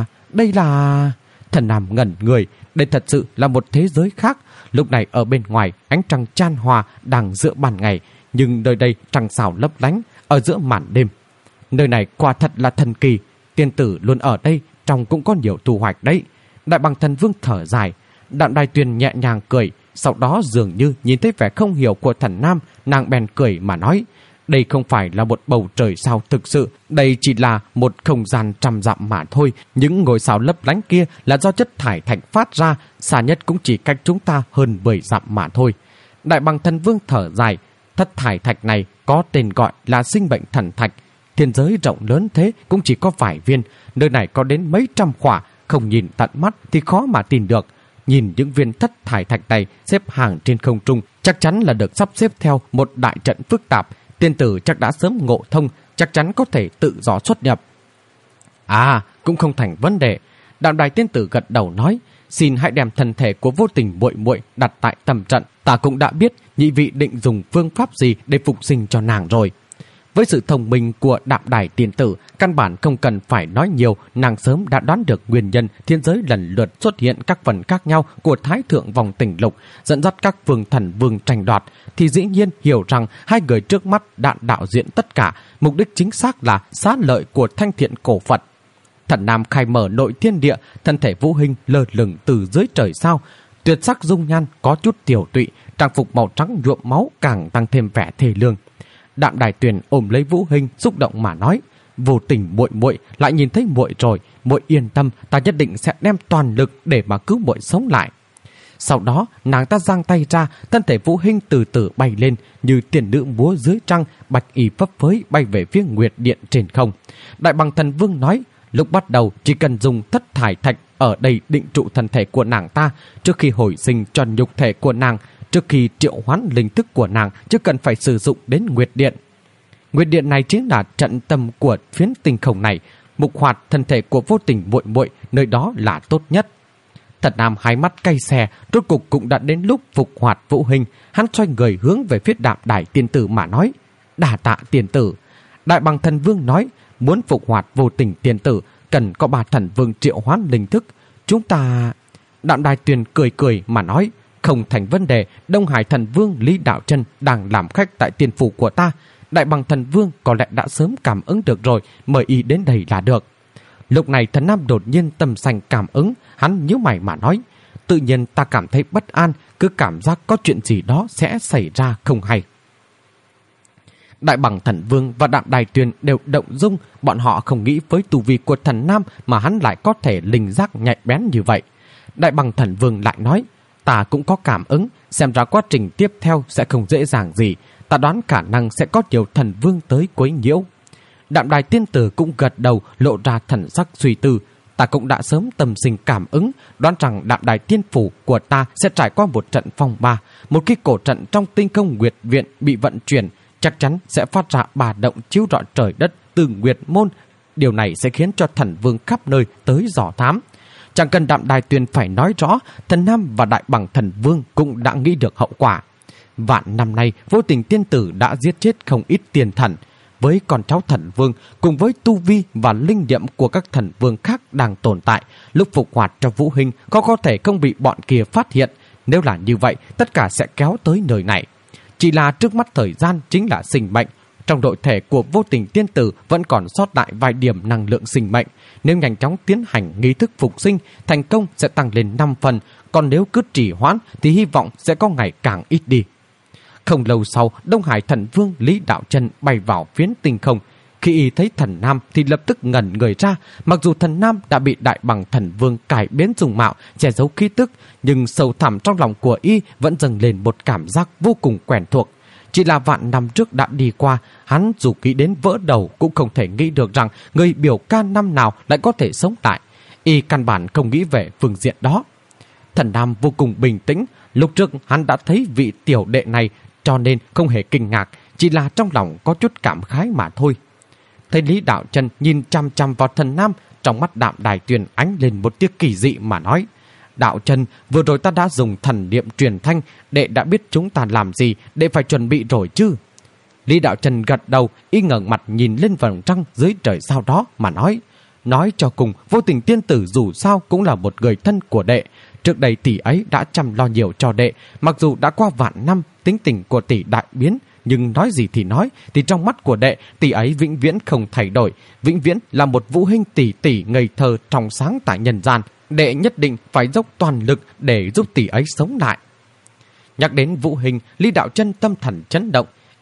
là... Thần nam ngẩn người, đây thật sự là một thế giới khác. Lúc này ở bên ngoài, ánh trăng chan hòa đang giữa ban ngày, nhưng nơi đây trăng sao lấp lánh ở giữa màn đêm. Nơi này quả thật là thần kỳ, tiên tử luôn ở đây, trong cũng có nhiều thu hoạch đấy. Đại Bằng Thần Vương thở dài. Đạm Đài Tuyền nhẹ nhàng cười, sau đó dường như nhìn thấy vẻ không hiểu của thần nam, nàng bèn cười mà nói: Đây không phải là một bầu trời sao thực sự, đây chỉ là một không gian trăm dặm mà thôi. Những ngôi sao lấp lánh kia là do chất thải thạch phát ra, xa nhất cũng chỉ cách chúng ta hơn 10 dặm mà thôi. Đại Bằng Thần Vương thở dài, thất thải thạch này có tên gọi là sinh mệnh thần thạch. Thiên giới rộng lớn thế cũng chỉ có vài viên, nơi này có đến mấy trăm quả, không nhìn tận mắt thì khó mà tin được. Nhìn những viên thất thải thạch này xếp hàng trên không trung, chắc chắn là được sắp xếp theo một đại trận phức tạp. Tiên tử chắc đã sớm ngộ thông, chắc chắn có thể tự do xuất nhập. Cũng không thành vấn đề. Đạm Đài tiên tử gật đầu nói, xin hãy đem thân thể của Vô Tình muội muội đặt tại tầm trận. Ta cũng đã biết nhị vị định dùng phương pháp gì để phục sinh cho nàng rồi. Với sự thông minh của Đạm Đài tiên tử, căn bản không cần phải nói nhiều, nàng sớm đã đoán được nguyên nhân thiên giới lần lượt xuất hiện các phần khác nhau của Thái Thượng Vòng Tình Lục, dẫn dắt các vương thần vương tranh đoạt, thì dĩ nhiên hiểu rằng hai người trước mắt đã đạo diễn tất cả, mục đích chính xác là xá lợi của thanh thiện cổ Phật. Thần Nam khai mở nội thiên địa, thân thể Vũ Hình lơ lửng từ dưới trời sao, tuyệt sắc dung nhan có chút tiểu tụy, trang phục màu trắng nhuộm máu càng tăng thêm vẻ thê lương. Đạm Đài Tuyền ôm lấy Vũ Hình xúc động mà nói, Vô Tình muội muội lại nhìn thấy muội rồi, muội yên tâm, ta nhất định sẽ đem toàn lực để mà cứu muội sống lại. Sau đó nàng ta giang tay ra, thân thể Vũ Hình từ từ bay lên như tiền nữ múa dưới trăng, bạch y phấp phới bay về phía Nguyệt Điện trên không. Đại Bằng Thần Vương nói, lúc bắt đầu chỉ cần dùng thất thải thạch ở đây định trụ thân thể của nàng ta, trước khi hồi sinh cho nhục thể của nàng, trước khi triệu hoán linh thức của nàng, chứ cần phải sử dụng đến Nguyệt Điện. Nguyệt Điện này chính là trận tâm của phiến tinh không này, mục hoạt thân thể của Vô Tình muội muội, nơi đó là tốt nhất. Thật Nam hai mắt cay xè, rốt cục cũng đã đến lúc phục hoạt Vũ Hình. Hắn xoay người hướng về phía Đạm Đài tiên tử mà nói, đà tạ tiên tử. Đại Bằng Thần Vương nói, muốn phục hoạt Vô Tình tiên tử cần có 3 thần vương triệu hoán linh thức. Chúng ta... Đạm Đài Tuyền cười cười mà nói, không thành vấn đề. Đông Hải Thần Vương Lý Đạo Chân đang làm khách tại tiên phủ của ta. Đại Bằng Thần Vương có lẽ đã sớm cảm ứng được rồi, mời y đến đây là được. Lúc này Thần Nam đột nhiên tâm sanh cảm ứng, hắn nhíu mày mà nói, tự nhiên ta cảm thấy bất an, cứ cảm giác có chuyện gì đó sẽ xảy ra không hay. Đại Bằng Thần Vương và Đạm Đài Tuyền đều động dung, bọn họ không nghĩ với tu vi của Thần Nam mà hắn lại có thể linh giác nhạy bén như vậy. Đại Bằng Thần Vương lại nói, ta cũng có cảm ứng, xem ra quá trình tiếp theo sẽ không dễ dàng gì, ta đoán khả năng sẽ có nhiều thần vương tới quấy nhiễu. Đạm Đài tiên tử cũng gật đầu, lộ ra thần sắc suy tư. Ta cũng đã sớm tâm sinh cảm ứng, đoán rằng Đạm Đài tiên phủ của ta sẽ trải qua một trận phong ba. Một khi cổ trận trong tinh không Nguyệt Viện bị vận chuyển, chắc chắn sẽ phát ra bà động chiếu rọi trời đất từ Nguyệt Môn. Điều này sẽ khiến cho thần vương khắp nơi tới dò thám. Chẳng cần Đạm Đài Tuyền phải nói rõ, Thần Nam và Đại Bằng Thần Vương cũng đã nghĩ được hậu quả. Vạn năm nay, Vô Tình tiên tử đã giết chết không ít tiền thần. Với con cháu thần vương, cùng với tu vi và linh nghiệm của các thần vương khác đang tồn tại, lúc phục hoạt cho Vũ Hình có thể không bị bọn kia phát hiện. Nếu là như vậy, tất cả sẽ kéo tới nơi này. Chỉ là trước mắt thời gian chính là sinh mệnh. Trong nội thể của Vô Tình tiên tử vẫn còn sót lại vài điểm năng lượng sinh mệnh. Nếu nhanh chóng tiến hành nghi thức phục sinh, thành công sẽ tăng lên 5 phần. Còn nếu cứ trì hoãn thì hy vọng sẽ có ngày càng ít đi. Không lâu sau, Đông Hải Thần Vương Lý Đạo Chân bay vào phiến tinh không. Khi y thấy Thần Nam thì lập tức ngẩn người ra. Mặc dù Thần Nam đã bị Đại Bằng Thần Vương cải biến dung mạo, che giấu khí tức, nhưng sâu thẳm trong lòng của y vẫn dâng lên một cảm giác vô cùng quen thuộc. Chỉ là vạn năm trước đã đi qua, hắn dù nghĩ đến vỡ đầu cũng không thể nghĩ được rằng người biểu ca năm nào lại có thể sống lại. Y căn bản không nghĩ về phương diện đó. Thần Nam vô cùng bình tĩnh. Lúc trước hắn đã thấy vị tiểu đệ này, cho nên không hề kinh ngạc, chỉ là trong lòng có chút cảm khái mà thôi. Thấy Lý Đạo Chân nhìn chăm chăm vào Thần Nam, trong mắt Đạm Đài Tuyền ánh lên một tia kỳ dị mà nói, Đạo Chân, vừa rồi ta đã dùng thần niệm truyền thanh, đệ đã biết chúng ta làm gì, đệ phải chuẩn bị rồi chứ. Lý Đạo Chân gật đầu, y ngẩng mặt nhìn lên vầng trăng dưới trời sao đó mà nói cho cùng, Vô Tình tiên tử dù sao cũng là một người thân của đệ. Trước đây tỷ ấy đã chăm lo nhiều cho đệ, mặc dù đã qua vạn năm, tính tình của tỷ đại biến, nhưng nói gì thì nói, thì trong mắt của đệ, tỷ ấy vĩnh viễn không thay đổi, vĩnh viễn là một Vũ Hình tỷ tỷ ngây thơ trong sáng tại nhân gian. Đệ nhất định phải dốc toàn lực để giúp tỷ ấy sống lại. Nhắc đến Vũ Hình, Lý Đạo Chân tâm thần chấn động,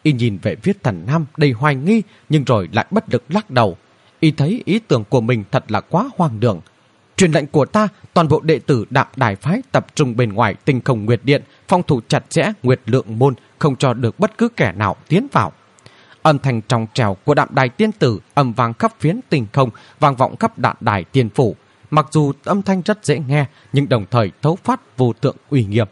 Y nhìn về phía Thần Nam đầy hoài nghi, nhưng rồi lại bất lực lắc đầu. Y thấy ý tưởng của mình thật là quá hoang đường. Truyền lệnh của ta, toàn bộ đệ tử Đạm Đài phái tập trung bên ngoài Tinh Không Nguyệt Điện, phòng thủ chặt chẽ Nguyệt Lượng môn, không cho được bất cứ kẻ nào tiến vào. Âm thanh trong trèo của Đạm Đài tiên tử âm vang khắp phiến tinh không, vang vọng khắp Đạm Đài tiên phủ. Mặc dù âm thanh rất dễ nghe, nhưng đồng thời thấu phát vô thượng uy nghiêm.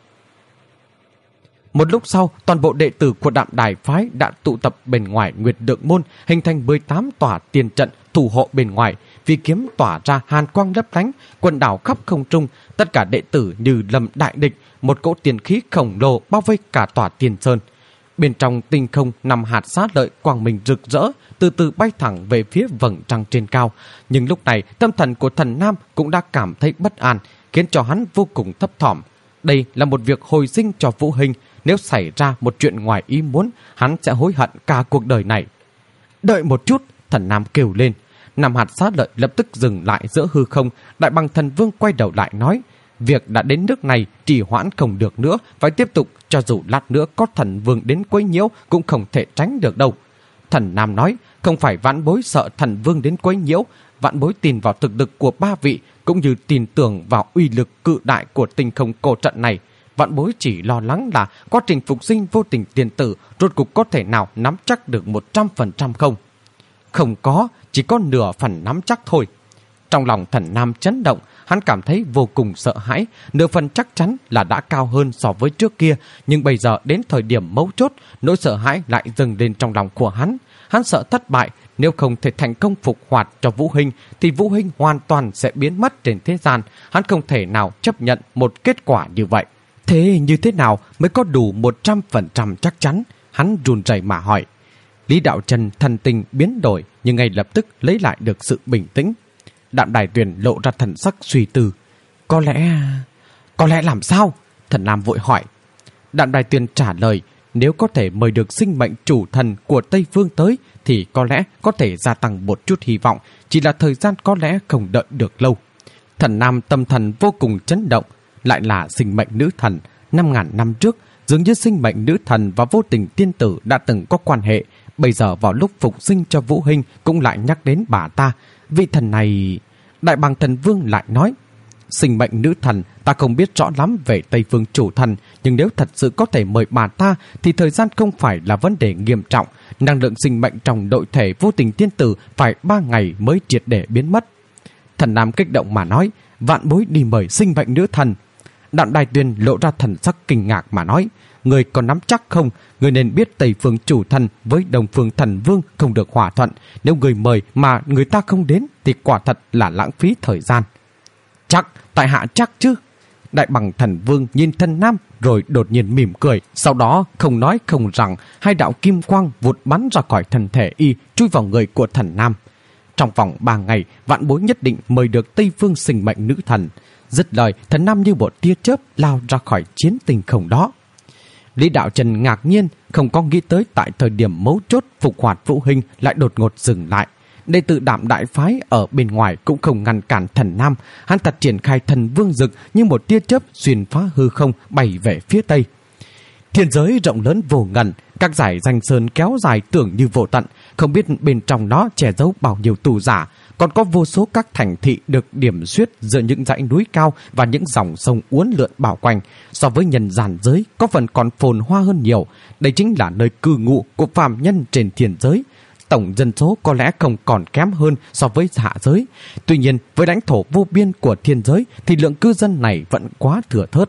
Một lúc sau, toàn bộ đệ tử của Đạm Đài phái đã tụ tập bên ngoài Nguyệt Lượng môn, hình thành 18 tòa tiền trận thủ hộ bên ngoài. Vì kiếm tỏa ra hàn quang lấp lánh, quần đảo khắp không trung, tất cả đệ tử như lâm đại địch, một cỗ tiền khí khổng lồ bao vây cả tòa tiền sơn. Bên trong tinh không 5 hạt xá lợi quang minh rực rỡ, từ từ bay thẳng về phía vầng trăng trên cao. Nhưng lúc này, tâm thần của Thần Nam cũng đã cảm thấy bất an, khiến cho hắn vô cùng thấp thỏm. Đây là một việc hồi sinh cho Vũ Hinh, nếu xảy ra một chuyện ngoài ý muốn, hắn sẽ hối hận cả cuộc đời này. Đợi một chút, Thần Nam kêu lên. 5 hạt xá lợi lập tức dừng lại giữa hư không. Đại Bàng Thần Vương quay đầu lại nói, việc đã đến nước này trì hoãn không được nữa, phải tiếp tục, cho dù lát nữa có Thần Vương đến quấy nhiễu cũng không thể tránh được đâu. Thần Nam nói, không phải vãn bối sợ Thần Vương đến quấy nhiễu, vãn bối tin vào thực lực của 3 vị, cũng như tin tưởng vào uy lực cự đại của tinh không cổ trận này. Vãn bối chỉ lo lắng là quá trình phục sinh vô tình tiền tử rốt cục có thể nào nắm chắc được 100% không? Không có, chỉ có nửa phần nắm chắc thôi. Trong lòng Thần Nam chấn động, hắn cảm thấy vô cùng sợ hãi, nửa phần chắc chắn là đã cao hơn so với trước kia, nhưng bây giờ đến thời điểm mấu chốt, nỗi sợ hãi lại dâng lên trong lòng của hắn. Hắn sợ thất bại, nếu không thể thành công phục hoạt cho Vũ Hinh, thì Vũ Hinh hoàn toàn sẽ biến mất trên thế gian. Hắn không thể nào chấp nhận một kết quả như vậy. Thế như thế nào mới có đủ 100% chắc chắn? Hắn run rẩy mà hỏi. Lý Đạo Trần thần tình biến đổi, nhưng ngay lập tức lấy lại được sự bình tĩnh. Đạm Đài Tuyền lộ ra thần sắc suy tư. Có lẽ làm sao? Thần Nam vội hỏi. Đạm Đài Tuyền trả lời, nếu có thể mời được sinh mệnh chủ thần của Tây Phương tới, thì có lẽ có thể gia tăng một chút hy vọng, chỉ là thời gian có lẽ không đợi được lâu. Thần Nam tâm thần vô cùng chấn động, lại là sinh mệnh nữ thần. 5.000 năm trước, dường như sinh mệnh nữ thần và vô tình tiên tử đã từng có quan hệ. Bây giờ vào lúc phục sinh cho Vũ Hinh cũng lại nhắc đến bà ta. Vị thần này... Đại Bàng Thần Vương lại nói, sinh mệnh nữ thần ta không biết rõ lắm về Tây Phương chủ thần, nhưng nếu thật sự có thể mời bà ta thì thời gian không phải là vấn đề nghiêm trọng. Năng lượng sinh mệnh trong nội thể vô tình tiên tử phải 3 ngày mới triệt để biến mất. Thần Nam kích động mà nói, vạn bối đi mời sinh mệnh nữ thần. Đạm Đài Tuyền lộ ra thần sắc kinh ngạc mà nói, người còn nắm chắc không? Người nên biết Tây Phương chủ thần với Đông Phương thần vương không được hòa thuận. Nếu người mời mà người ta không đến thì quả thật là lãng phí thời gian. Chắc, tại hạ chắc chứ. Đại Bàng Thần Vương nhìn Thần Nam rồi đột nhiên mỉm cười. Sau đó không nói không rằng, 2 đạo kim quang vụt bắn ra khỏi thân thể y, chui vào người của Thần Nam. Trong vòng 3 ngày, vạn bối nhất định mời được Tây Phương sinh mệnh nữ thần. Dứt lời, Thần Nam như một tia chớp lao ra khỏi chiến tinh không đó. Lý Đạo Trần ngạc nhiên, không có nghĩ tới tại thời điểm mấu chốt phục hoạt Vũ Hinh lại đột ngột dừng lại. Đệ tử Đạm Đại phái ở bên ngoài cũng không ngăn cản Thần Nam, hắn ta triển khai Thần Vương Dực như một tia chớp xuyên phá hư không bay về phía tây. Thiên giới rộng lớn vô ngần, các dải danh sơn kéo dài tưởng như vô tận, không biết bên trong đó che giấu bao nhiêu tù giả, còn có vô số các thành thị được điểm xuyết giữa những dãy núi cao và những dòng sông uốn lượn bao quanh. So với nhân gian giới, có phần còn phồn hoa hơn nhiều. Đây chính là nơi cư ngụ của phàm nhân trên thiên giới. Tổng dân số có lẽ không còn kém hơn so với hạ giới. Tuy nhiên, với lãnh thổ vô biên của thiên giới thì lượng cư dân này vẫn quá thừa thớt.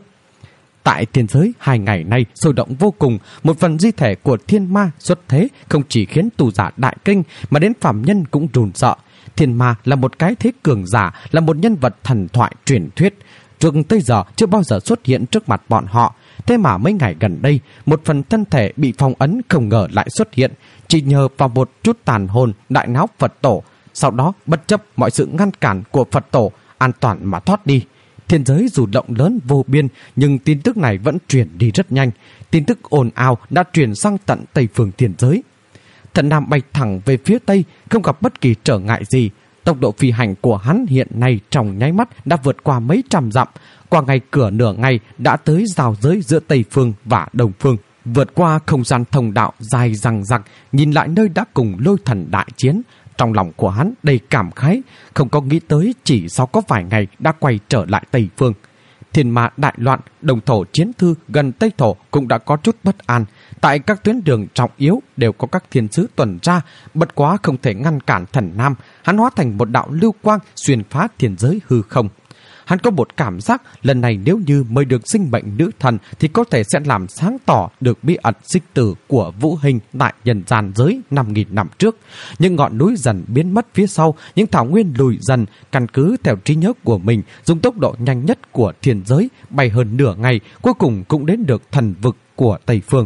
Tại thiên giới 2 ngày nay sôi động vô cùng, một phần di thể của thiên ma xuất thế không chỉ khiến tù giả đại kinh mà đến phàm nhân cũng run sợ. Thiên ma là một cái thế cường giả, là một nhân vật thần thoại truyền thuyết. Trước tới giờ chưa bao giờ xuất hiện trước mặt bọn họ. Thế mà mấy ngày gần đây, một phần thân thể bị phong ấn không ngờ lại xuất hiện, chỉ nhờ vào một chút tàn hồn đại náo Phật tổ. Sau đó bất chấp mọi sự ngăn cản của Phật tổ, an toàn mà thoát đi. Thiên giới dù rộng lớn vô biên, nhưng tin tức này vẫn truyền đi rất nhanh. Tin tức ồn ào đã truyền sang tận Tây Phương thiên giới. Thần Nam bay thẳng về phía tây, không gặp bất kỳ trở ngại gì. Tốc độ phi hành của hắn hiện nay trong nháy mắt đã vượt qua mấy trăm dặm. Qua ngày cửa nửa ngày đã tới giao giới giữa Tây Phương và Đông Phương. vượt qua không gian thông đạo dài dằng dặc, nhìn lại nơi đã cùng Lôi Thần đại chiến. Trong lòng của hắn đầy cảm khái, không có nghĩ tới chỉ sau có vài ngày đã quay trở lại Tây Phương. Thiên Ma đại loạn, Đồng Thổ chiến thư gần Tây Thổ cũng đã có chút bất an. Tại các tuyến đường trọng yếu đều có các thiên sứ tuần tra, bất quá không thể ngăn cản Thần Nam. Hắn hóa thành một đạo lưu quang xuyên phá thiên giới hư không. Hắn có một cảm giác lần này nếu như mời được sinh mệnh nữ thần thì có thể sẽ làm sáng tỏ được bí ẩn sinh tử của Vũ Hình tại nhân gian giới 5.000 năm trước. Những ngọn núi dần biến mất phía sau, những thảo nguyên lùi dần, căn cứ theo trí nhớ của mình, dùng tốc độ nhanh nhất của thiên giới, bay hơn nửa ngày, cuối cùng cũng đến được thần vực của Tây Phương.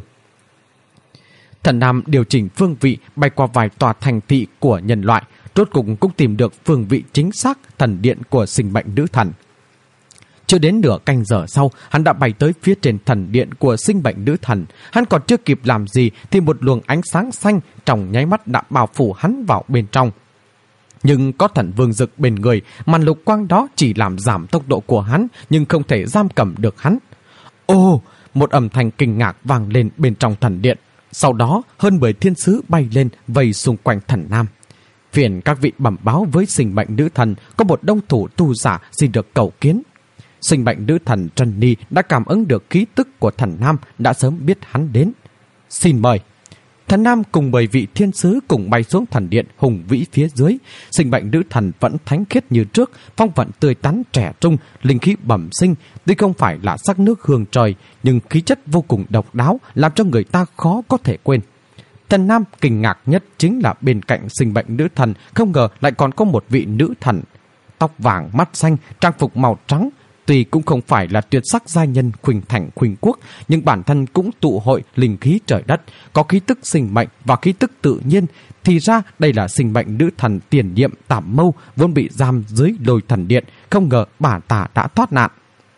Thần Nam điều chỉnh phương vị bay qua vài tòa thành thị của nhân loại, rốt cục cũng tìm được phương vị chính xác thần điện của sinh mệnh nữ thần. Chưa đến nửa canh giờ sau, hắn đã bay tới phía trên thần điện của sinh mệnh nữ thần. Hắn còn chưa kịp làm gì thì một luồng ánh sáng xanh trong nháy mắt đã bao phủ hắn vào bên trong. Nhưng có thần vương dực bên người, màn lục quang đó chỉ làm giảm tốc độ của hắn nhưng không thể giam cầm được hắn. Ồ! Một âm thanh kinh ngạc vang lên bên trong thần điện. Sau đó hơn 10 thiên sứ bay lên vây xung quanh Thần Nam. Phiền các vị bẩm báo với sinh mệnh nữ thần có một đông thủ tu giả xin được cầu kiến. Sinh mệnh nữ thần Trần Ni đã cảm ứng được khí tức của Thần Nam, đã sớm biết hắn đến. Xin mời. Thần Nam cùng 10 vị thiên sứ cùng bay xuống thần điện hùng vĩ phía dưới. Sinh mệnh nữ thần vẫn thánh khiết như trước, phong vận tươi tắn trẻ trung, linh khí bẩm sinh. Tuy không phải là sắc nước hương trời, nhưng khí chất vô cùng độc đáo, làm cho người ta khó có thể quên. Thần Nam kinh ngạc nhất chính là bên cạnh sinh mệnh nữ thần, không ngờ lại còn có một vị nữ thần. Tóc vàng, mắt xanh, trang phục màu trắng. Tuy cũng không phải là tuyệt sắc giai nhân khuynh thành khuynh quốc, nhưng bản thân cũng tụ hội linh khí trời đất, có khí tức sinh mệnh và khí tức tự nhiên. Thì ra đây là sinh mệnh nữ thần tiền nhiệm Tảm Mâu, vốn bị giam dưới Lôi Thần điện, không ngờ bà ta đã thoát nạn.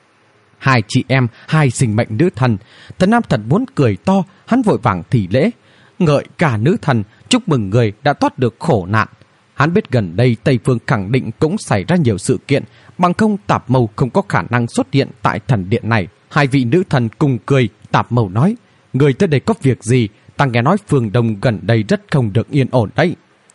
Hai chị em, hai sinh mệnh nữ thần. Thần Nam thật muốn cười to, hắn vội vàng thì lễ. Ngợi cả nữ thần, chúc mừng người đã thoát được khổ nạn. Hắn biết gần đây Tây Phương khẳng định cũng xảy ra nhiều sự kiện, bằng không Tạp Mâu không có khả năng xuất hiện tại thần điện này. Hai vị nữ thần cùng cười, Tạp Mâu nói, người tới đây có việc gì? Ta nghe nói phương Đông gần đây rất không được yên ổn đấy.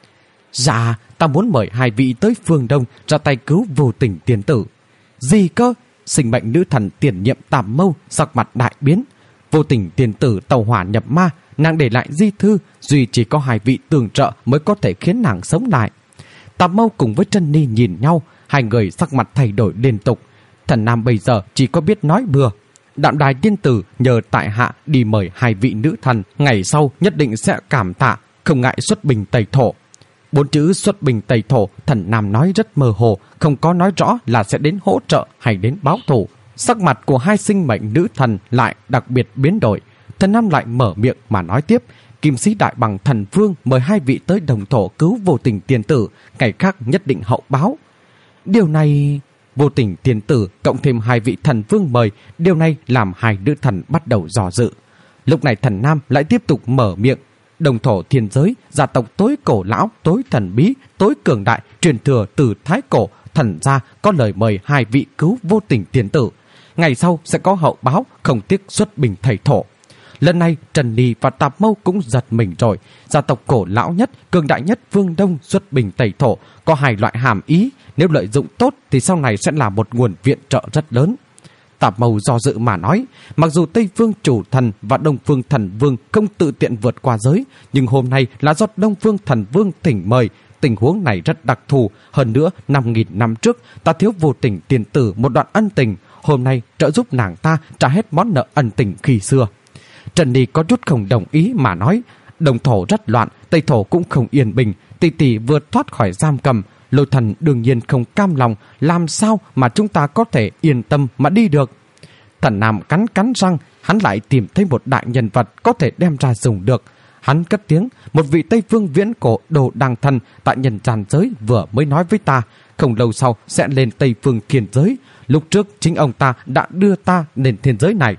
Dạ, ta muốn mời hai vị tới phương Đông ra tay cứu Vô Tình tiên tử. Gì cơ? Sinh mệnh nữ thần tiền nhiệm Tạp Mâu sắc mặt đại biến. Vô Tình tiên tử tàu hỏa nhập ma, nàng để lại di thư, duy chỉ có hai vị tường trợ mới có thể khiến nàng sống lại. Tạp Mâu cùng với Trân Ni nhìn nhau, hai người sắc mặt thay đổi liên tục. Thần Nam bây giờ chỉ có biết nói bừa. Đạm Đài tiên tử nhờ tại hạ đi mời hai vị nữ thần, ngày sau nhất định sẽ cảm tạ, không ngại xuất binh Tây Thổ. 4 chữ xuất binh Tây Thổ, Thần Nam nói rất mơ hồ, không có nói rõ là sẽ đến hỗ trợ hay đến báo thù. Sắc mặt của hai sinh mệnh nữ thần lại đặc biệt biến đổi. Thần Nam lại mở miệng mà nói tiếp, Kim Sĩ Đại Bằng Thần Vương mời hai vị tới Đồng Thổ cứu Vô Tình tiên tử, ngày khác nhất định hậu báo. Điều này... Vô Tình tiên tử cộng thêm hai vị thần vương mời, điều này làm hai nữ thần bắt đầu dò dự. Lúc này Thần Nam lại tiếp tục mở miệng, Đồng Thổ thiên giới, gia tộc tối cổ lão, tối thần bí, tối cường đại, truyền thừa từ thái cổ, thần gia có lời mời hai vị cứu Vô Tình tiên tử. Ngày sau sẽ có hậu báo, không tiếc xuất binh thầy thổ. Lần này Trần Ni và Tạp Mâu cũng giật mình rồi. Gia tộc cổ lão nhất, cường đại nhất phương Đông xuất binh Tây Thổ có hai loại hàm ý. Nếu lợi dụng tốt thì sau này sẽ là một nguồn viện trợ rất lớn. Tạp Mâu do dự mà nói, mặc dù Tây Phương chủ thần và Đông Phương thần vương không tự tiện vượt qua giới, nhưng hôm nay là do Đông Phương thần vương thỉnh mời. Tình huống này rất đặc thù. Hơn nữa 5.000 năm trước ta thiếu Vô Tình tiên tử một đoạn ân tình, hôm nay trợ giúp nàng ta trả hết món nợ ân tình khi xưa. Trần Ni có chút không đồng ý mà nói, Đồng Thổ rất loạn, Tây Thổ cũng không yên bình, tỷ tỷ vừa thoát khỏi giam cầm, Lôi Thần đương nhiên không cam lòng, làm sao mà chúng ta có thể yên tâm mà đi được. Thần Nam cắn răng, hắn lại tìm thấy một đại nhân vật có thể đem ra dùng được. Hắn cất tiếng, một vị Tây Phương viễn cổ đồ đăng thân tại nhân gian giới vừa mới nói với ta, không lâu sau sẽ lên Tây Phương thiên giới. Lúc trước chính ông ta đã đưa ta lên thiên giới này.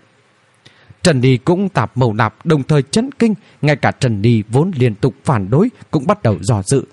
Trần Ni cũng Tạp Mâu nạp đồng thời chấn kinh, ngay cả Trần Ni vốn liên tục phản đối cũng bắt đầu dò dự.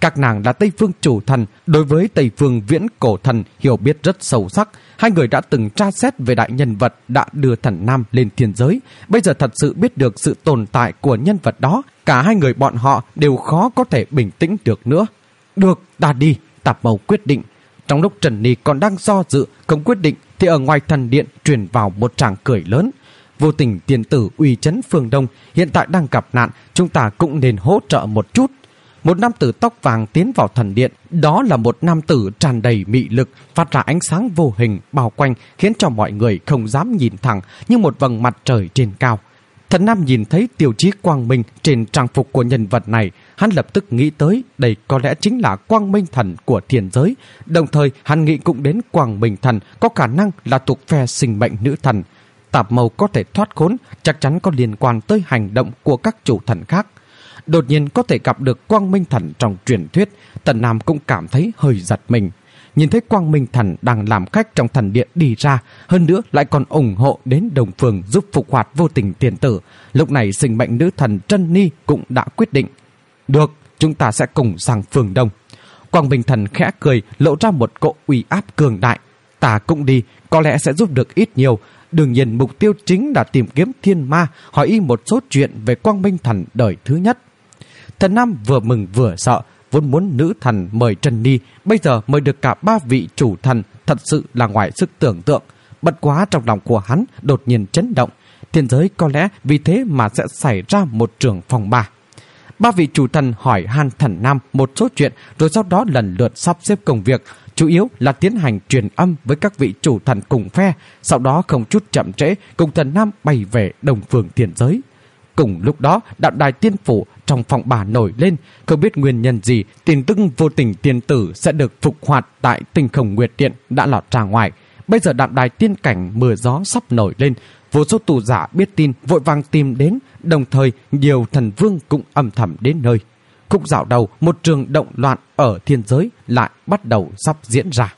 Các nàng là Tây Phương chủ thần, đối với Tây Phương viễn cổ thần hiểu biết rất sâu sắc. Hai người đã từng tra xét về đại nhân vật đã đưa thần nam lên thiên giới. Bây giờ thật sự biết được sự tồn tại của nhân vật đó, cả hai người bọn họ đều khó có thể bình tĩnh được nữa. Được, ta đi, Tạp Mâu quyết định. Trong lúc Trần Ni còn đang do dự không quyết định thì ở ngoài thần điện truyền vào một tràng cười lớn. Vô Tình tiền tử uy chấn phương Đông hiện tại đang gặp nạn, chúng ta cũng nên hỗ trợ một chút. Một nam tử tóc vàng tiến vào thần điện. Đó là một nam tử tràn đầy mị lực, phát ra ánh sáng vô hình bao quanh, khiến cho mọi người không dám nhìn thẳng như một vầng mặt trời trên cao. Thần nam nhìn thấy tiêu chí quang minh trên trang phục của nhân vật này, hắn lập tức nghĩ tới đây có lẽ chính là Quang Minh Thần của thiên giới. Đồng thời hắn nghĩ cũng đến Quang Minh Thần có khả năng là thuộc phe sinh mệnh nữ thần. Tạp Mâu có thể thoát khốn chắc chắn có liên quan tới hành động của các chủ thần khác. Đột nhiên có thể gặp được Quang Minh Thần trong truyền thuyết, Tần Nam cũng cảm thấy hơi giật mình. Nhìn thấy Quang Minh Thần đang làm khách trong thần điện đi ra, hơn nữa lại còn ủng hộ đến Đồng Phương giúp phục hoạt Vô Tình tiền tử. Lúc này sinh mệnh nữ thần Trân Ni cũng đã quyết định. Được, chúng ta sẽ cùng sang phương Đông. Quang Minh Thần khẽ cười, lộ ra một cỗ uy áp cường đại. Ta cũng đi, có lẽ sẽ giúp được ít nhiều. Đương nhiên mục tiêu chính là tìm kiếm thiên ma, hỏi y một số chuyện về Quang Minh Thần đời thứ nhất. Thần Nam vừa mừng vừa sợ, vốn muốn nữ thần mời Trần Ni, bây giờ mời được cả ba vị chủ thần, thật sự là ngoài sức tưởng tượng. Bất quá trong lòng của hắn đột nhiên chấn động, thiên giới có lẽ vì thế mà sẽ xảy ra một trường phong ba. Ba vị chủ thần hỏi han Thần Nam một số chuyện, rồi sau đó lần lượt sắp xếp công việc, chủ yếu là tiến hành truyền âm với các vị chủ thần cùng phe, sau đó không chút chậm trễ cùng Thần Nam bay về Đông Phương thiên giới. Cùng lúc đó, đạo đài tiên phủ trong phòng bà nổi lên, không biết nguyên nhân gì, tin tức Vô Tình tiên tử sẽ được phục hoạt tại Tinh Không Nguyệt Điện đã lọt ra ngoài. Bây giờ đạo đài tiên cảnh mưa gió sắp nổi lên, vô số tù giả biết tin vội vàng tìm đến, đồng thời nhiều thần vương cũng âm thầm đến nơi. Khúc dạo đầu, một trường động loạn ở thiên giới lại bắt đầu sắp diễn ra.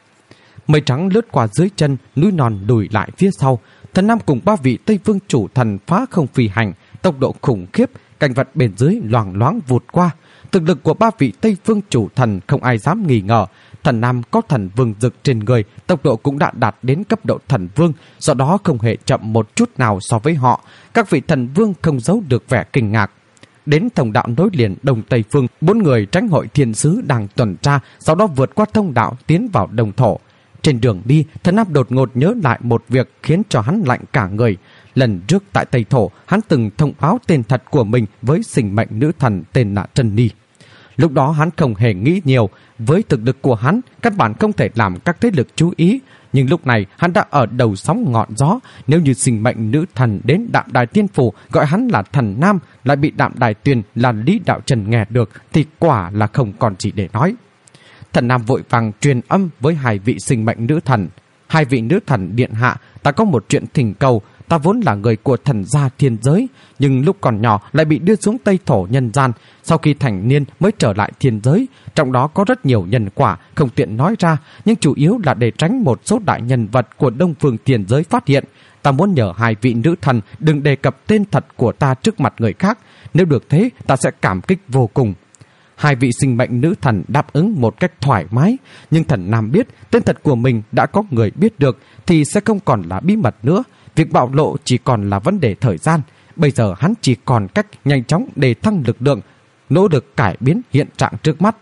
Mây trắng lướt qua dưới chân, núi non lùi lại phía sau. Thần Nam cùng ba vị Tây Phương chủ thần phá không phi hành, tốc độ khủng khiếp, cảnh vật bên dưới loảng loáng vụt qua. Thực lực của ba vị Tây Phương chủ thần không ai dám nghi ngờ. Thần Nam có thần vương dực trên người, tốc độ cũng đã đạt đến cấp độ thần vương, do đó không hề chậm một chút nào so với họ. Các vị thần vương không giấu được vẻ kinh ngạc. Đến thông đạo nối liền Đông Tây Phương, 4 người tránh hội thiên sứ đang tuần tra, sau đó vượt qua thông đạo tiến vào Đông Thổ. Trên đường đi, Thần Nam đột ngột nhớ lại một việc khiến cho hắn lạnh cả người. Lần trước tại Tây Thổ, hắn từng thông báo tên thật của mình với sinh mệnh nữ thần tên là Trân Ni. Lúc đó hắn không hề nghĩ nhiều, với thực lực của hắn, căn bản không thể làm các thế lực chú ý. Nhưng lúc này hắn đã ở đầu sóng ngọn gió. Nếu như sinh mệnh nữ thần đến Đạm Đài tiên phủ gọi hắn là Thần Nam, lại bị Đạm Đài Tuyền là Lý Đạo Trần nghe được, thì quả là không còn gì để nói. Thần Nam vội vàng truyền âm với hai vị sinh mệnh nữ thần. Hai vị nữ thần điện hạ, ta có một chuyện thỉnh cầu. Ta vốn là người của thần gia thiên giới, nhưng lúc còn nhỏ lại bị đưa xuống Tây Thổ nhân gian, sau khi thành niên mới trở lại thiên giới. Trong đó có rất nhiều nhân quả không tiện nói ra, nhưng chủ yếu là để tránh một số đại nhân vật của Đông Phương thiên giới phát hiện. Ta muốn nhờ hai vị nữ thần đừng đề cập tên thật của ta trước mặt người khác, nếu được thế ta sẽ cảm kích vô cùng. Hai vị sinh mệnh nữ thần đáp ứng một cách thoải mái, nhưng Thần Nam biết tên thật của mình đã có người biết được thì sẽ không còn là bí mật nữa. Việc bạo lộ chỉ còn là vấn đề thời gian. Bây giờ hắn chỉ còn cách nhanh chóng đề thăng lực lượng, nỗ lực cải biến hiện trạng trước mắt.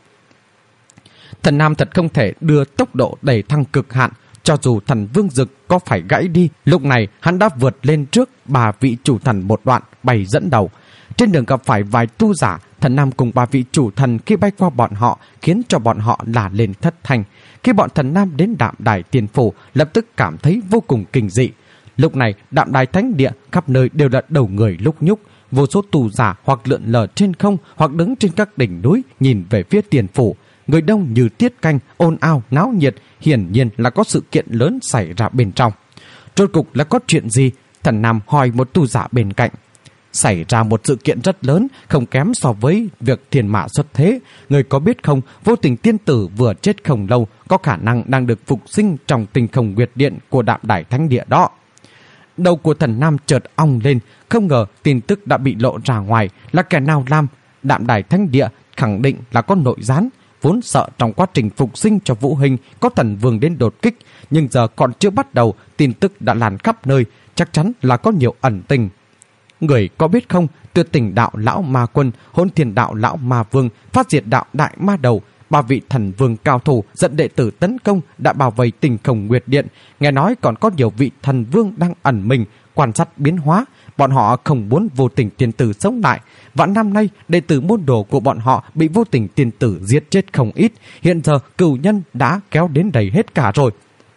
Thần Nam thật không thể đưa tốc độ đề thăng cực hạn, cho dù thần vương dực có phải gãy đi. Lúc này hắn đã vượt lên trước ba vị chủ thần một đoạn, bay dẫn đầu. Trên đường gặp phải vài tu giả, Thần Nam cùng ba vị chủ thần khi bay qua bọn họ khiến cho bọn họ là lên thất thanh. Khi bọn Thần Nam đến Đạm Đài tiên phủ, lập tức cảm thấy vô cùng kinh dị. Lúc này Đạm Đài thánh địa khắp nơi đều là đầu người lúc nhúc, vô số tù giả hoặc lượn lờ trên không hoặc đứng trên các đỉnh núi nhìn về phía tiền phủ. Người đông như tiết canh, ồn ào náo nhiệt, hiển nhiên là có sự kiện lớn xảy ra bên trong. Rốt cục là có chuyện gì? Thần Nam hỏi một tu giả bên cạnh. Xảy ra một sự kiện rất lớn, không kém so với việc thiên mã xuất thế. Người có biết không, Vô Tình tiên tử vừa chết không lâu, có khả năng đang được phục sinh trong Tinh Không Nguyệt Điện của Đạm Đài thánh địa đó. Đầu của Thần Nam chợt ong lên, không ngờ tin tức đã bị lộ ra ngoài. Là kẻ nào làm? Đạm Đài thánh địa khẳng định là có nội gián, vốn sợ trong quá trình phục sinh cho Vũ Hình có thần vương đến đột kích, nhưng giờ còn chưa bắt đầu, tin tức đã lan khắp nơi, chắc chắn là có nhiều ẩn tình. Người có biết không, Tuyệt Tình đạo lão ma quân, Hỗn Thiên đạo lão ma vương, Phát Diệt đạo đại ma đầu, 3 vị thần vương cao thủ dẫn đệ tử tấn công đã bao vây Tinh Không Nguyệt Điện. Nghe nói còn có nhiều vị thần vương đang ẩn mình quan sát biến hóa. Bọn họ không muốn Vô Tình tiên tử sống lại. Vạn năm nay, đệ tử môn đồ của bọn họ bị Vô Tình tiên tử giết chết không ít. Hiện giờ cửu nhân đã kéo đến đầy hết cả rồi.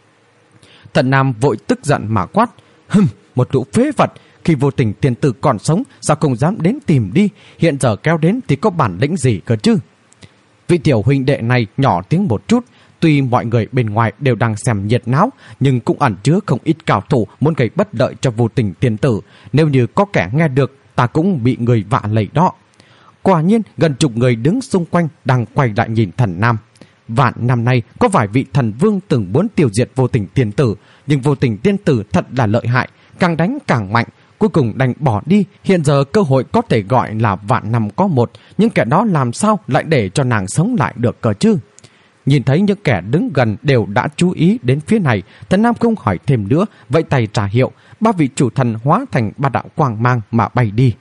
Thần Nam vội tức giận mà quát: một lũ phế vật! Khi Vô Tình tiên tử còn sống, sao không dám đến tìm đi? Hiện giờ kéo đến thì có bản lĩnh gì cơ chứ? Vị tiểu huynh đệ này nhỏ tiếng một chút. Tuy mọi người bên ngoài đều đang xem nhiệt náo, nhưng cũng ẩn chứa không ít cao thủ muốn gây bất lợi cho Vô Tình tiên tử. Nếu như có kẻ nghe được, ta cũng bị người vạ lây đó. Quả nhiên gần chục người đứng xung quanh đang quay lại nhìn Thần Nam. Vạn năm nay có vài vị thần vương từng muốn tiêu diệt Vô Tình tiên tử, nhưng Vô Tình tiên tử thật là lợi hại, càng đánh càng mạnh, cuối cùng đành bỏ đi. Hiện giờ cơ hội có thể gọi là vạn năm có một, nhưng kẻ đó làm sao lại để cho nàng sống lại được cơ chứ? Nhìn thấy những kẻ đứng gần đều đã chú ý đến phía này, Thần Nam không hỏi thêm nữa, vẫy tay trả hiệu, 3 vị chủ thần hóa thành 3 đạo quang mang mà bay đi.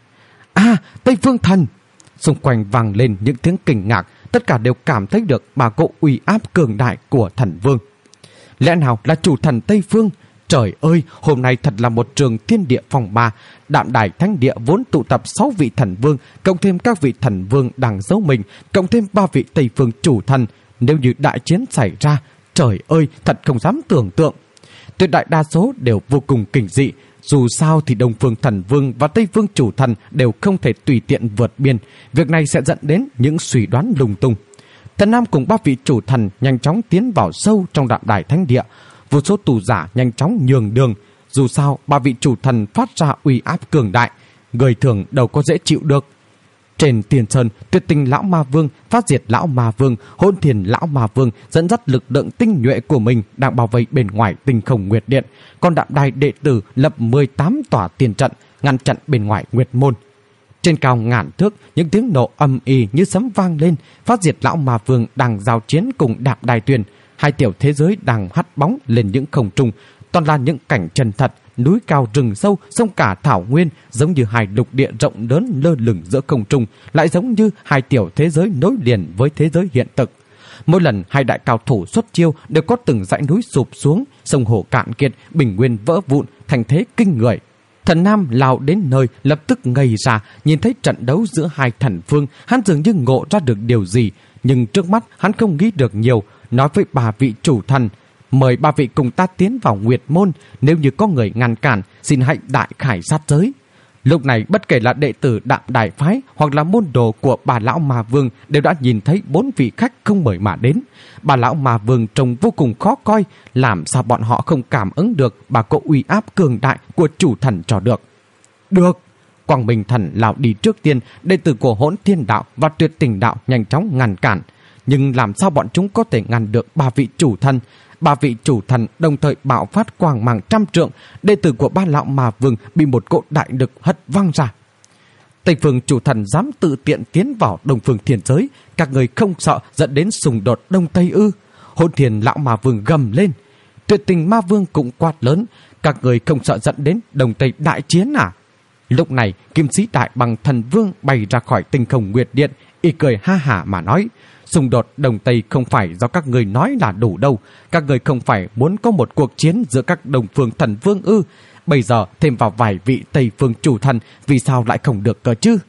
Tây Phương thần! Xung quanh vang lên những tiếng kinh ngạc, tất cả đều cảm thấy được 3 cỗ uy áp cường đại của thần vương. Lẽ nào là chủ thần Tây Phương? Trời ơi, hôm nay thật là một trường thiên địa phong ba. Đạm Đài Thánh Địa vốn tụ tập 6 vị thần vương, cộng thêm các vị thần vương đang giấu mình, cộng thêm 3 vị Tây Phương chủ thần. Nếu như đại chiến xảy ra, trời ơi, thật không dám tưởng tượng. Tuyệt đại đa số đều vô cùng kinh dị. Dù sao thì Đông Phương thần vương và Tây Phương chủ thần đều không thể tùy tiện vượt biên. Việc này sẽ dẫn đến những suy đoán lung tung. Thần Nam cùng 3 vị chủ thần nhanh chóng tiến vào sâu trong Đạm Đài Thánh Địa. Vô số tù giả nhanh chóng nhường đường. Dù sao 3 vị chủ thần phát ra uy áp cường đại, người thường đâu có dễ chịu được. Trên Tiền Sơn, Tuyệt Tình lão ma vương, Phát Diệt lão ma vương, Hỗn Thiên lão ma vương dẫn dắt lực lượng tinh nhuệ của mình đang bao vây bên ngoài Tinh Không Nguyệt Điện. Còn Đạm Đài đệ tử lập 18 tòa tiền trận ngăn chặn bên ngoài Nguyệt môn. Trên cao ngàn thước, những tiếng nổ âm ỉ như sấm vang lên. Phát Diệt lão ma vương đang giao chiến cùng Đạm Đài Tuyền. 2 tiểu thế giới đang hắt bóng lên những không trung, toàn là những cảnh chân thật, núi cao rừng sâu, sông cả thảo nguyên, giống như 2 lục địa rộng lớn lơ lửng giữa không trung, lại giống như 2 tiểu thế giới nối liền với thế giới hiện thực. Mỗi lần 2 đại cao thủ xuất chiêu đều có từng dãy núi sụp xuống, sông hồ cạn kiệt, bình nguyên vỡ vụn, thành thế kinh người. Thần Nam lao đến nơi lập tức ngây ra, nhìn thấy trận đấu giữa 2 thần vương, hắn dường như ngộ ra được điều gì, nhưng trước mắt hắn không nghĩ được nhiều, nói với 3 vị chủ thần: mời 3 vị cùng ta tiến vào Nguyệt môn, nếu như có người ngăn cản, xin hãy đại khải sát giới. Lúc này bất kể là đệ tử Đạm Đài phái hoặc là môn đồ của 3 lão ma vương đều đã nhìn thấy 4 vị khách không mời mà đến. 3 lão ma vương trông vô cùng khó coi, làm sao bọn họ không cảm ứng được 3 cỗ uy áp cường đại của chủ thần cho được. Được! Quang Minh thần lao đi trước tiên, đệ tử của Hỗn Thiên đạo và Tuyệt Tình đạo nhanh chóng ngăn cản. Nhưng làm sao bọn chúng có thể ngăn được 3 vị chủ thần? 3 vị chủ thần đồng thời bạo phát quang mang trăm trượng, đệ tử của 3 lão ma vương bị một cỗ đại lực hất văng ra. Tây Phương chủ thần dám tự tiện tiến vào Đông Phương thiên giới, các người không sợ dẫn đến xung đột Đông Tây ư? Hỗn Thiên lão ma vương gầm lên. Tuyệt Tình ma vương cũng quát lớn, các người không sợ dẫn đến Đông Tây đại chiến à? Lúc này Kim Sĩ Đại Bằng thần vương bay ra khỏi Tinh Không Nguyệt Điện, y cười ha hả mà nói: xung đột Đông Tây không phải do các người nói là đủ đâu. Các người không phải muốn có một cuộc chiến giữa các Đông Phương thần vương ư? Bây giờ thêm vào vài vị Tây Phương chủ thần, vì sao lại không được cơ chứ?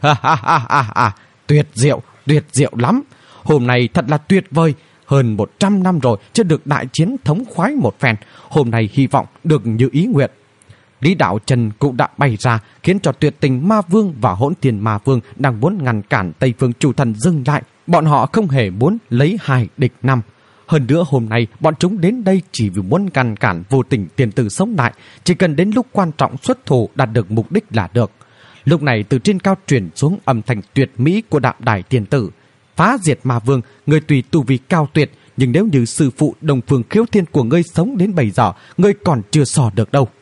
Tuyệt diệu lắm. Hôm nay thật là tuyệt vời. Hơn 100 năm rồi chưa được đại chiến thống khoái một phen. Hôm nay hy vọng được như ý nguyện. Lý Đạo Trần cũng đã bay ra, khiến cho Tuyệt Tình ma vương và Hỗn Thiên ma vương đang muốn ngăn cản Tây Phương chủ thần dừng lại. Bọn họ không hề muốn lấy 2 địch 5. Hơn nữa hôm nay bọn chúng đến đây chỉ vì muốn ngăn cản Vô Tình tiên tử sống lại. Chỉ cần đến lúc quan trọng xuất thủ đạt được mục đích là được. Lúc này từ trên cao truyền xuống âm thanh tuyệt mỹ của Đạm Đài tiên tử: Phá Diệt ma vương, người tùy tu vi cao tuyệt, nhưng nếu như sư phụ Đông Phương Khiếu Thiên của ngươi sống đến bây giờ, ngươi còn chưa sò được đâu.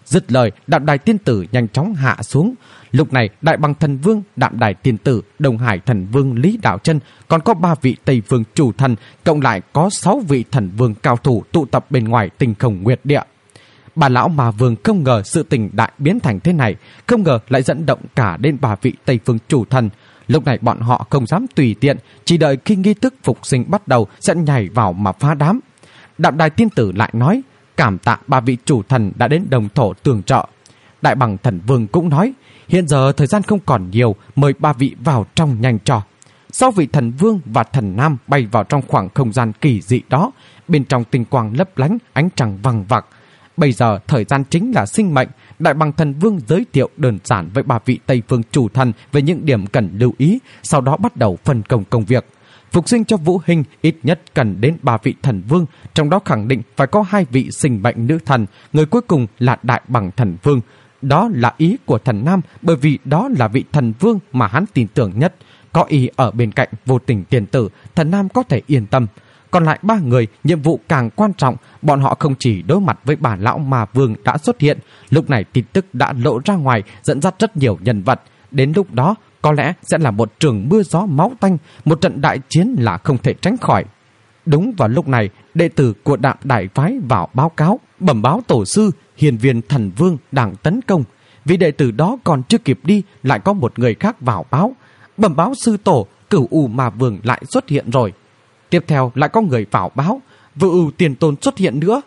Dứt lời, Đạm Đài Tiên Tử nhanh chóng hạ xuống. Lúc này, Đại Bằng Thần Vương, Đạm Đài Tiên Tử, Đông Hải Thần Vương Lý Đạo Chân, còn có 3 vị Tây Phương chủ thần, cộng lại có 6 vị thần vương cao thủ tụ tập bên ngoài Tinh Không Nguyệt Địa. Bà lão Ma Vương không ngờ sự tình đại biến thành thế này, không ngờ lại dẫn động cả đến 3 vị Tây Phương chủ thần. Lúc này bọn họ không dám tùy tiện, chỉ đợi khi nghi thức phục sinh bắt đầu sẽ nhảy vào mà phá đám. Đạm Đài Tiên Tử lại nói, cảm tạ 3 vị chủ thần đã đến đồng thổ tường trợ. Đại Bằng Thần Vương cũng nói, hiện giờ thời gian không còn nhiều, mời 3 vị vào trong nhanh cho. 6 vị thần vương và thần nam bay vào trong khoảng không gian kỳ dị đó, bên trong tinh quang lấp lánh, ánh trăng vằng vặc. Bây giờ thời gian chính là sinh mệnh. Đại Bằng Thần Vương giới thiệu đơn giản với 3 vị Tây Phương chủ thần về những điểm cần lưu ý, sau đó bắt đầu phân công công việc. Phục sinh cho Vũ Hình ít nhất cần đến 3 vị thần vương, trong đó khẳng định phải có 2 vị sinh mệnh nữ thần, người cuối cùng là Đại Bằng Thần Vương. Đó là ý của thần nam, bởi vì đó là vị thần vương mà hắn tin tưởng nhất. Có ý ở bên cạnh Vô Tình Tiên Tử, thần nam có thể yên tâm. Còn lại 3 người, nhiệm vụ càng quan trọng, bọn họ không chỉ đối mặt với bà lão Ma Vương đã xuất hiện, lúc này tin tức đã lộ ra ngoài, dẫn dắt rất nhiều nhân vật. Đến lúc đó, có lẽ sẽ là một trường mưa gió máu tanh, một trận đại chiến là không thể tránh khỏi. Đúng vào lúc này, đệ tử của Đạm Đài phái vào báo cáo, bẩm báo tổ sư, Hiền Viên Thần Vương đang tấn công. Vì đệ tử đó còn chưa kịp đi, lại có một người khác vào báo. Bẩm báo sư tổ, Cửu U Ma Vương lại xuất hiện rồi. Tiếp theo lại có người vào báo, Vô Ưu Tiền Tôn xuất hiện nữa.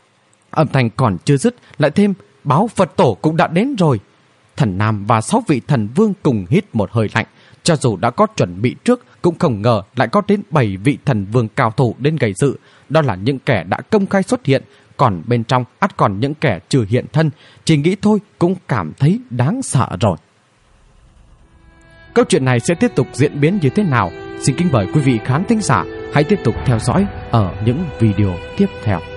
Âm thanh còn chưa dứt, lại thêm báo Phật tổ cũng đã đến rồi. Thần nam và 6 vị thần vương cùng hít một hơi lạnh, cho dù đã có chuẩn bị trước cũng không ngờ lại có đến 7 vị thần vương cao thủ đến gây sự. Đó là những kẻ đã công khai xuất hiện, còn bên trong ắt còn những kẻ chưa hiện thân, chỉ nghĩ thôi cũng cảm thấy đáng sợ rồi. Câu chuyện này sẽ tiếp tục diễn biến như thế nào? Xin kính mời quý vị khán thính giả hãy tiếp tục theo dõi ở những video tiếp theo.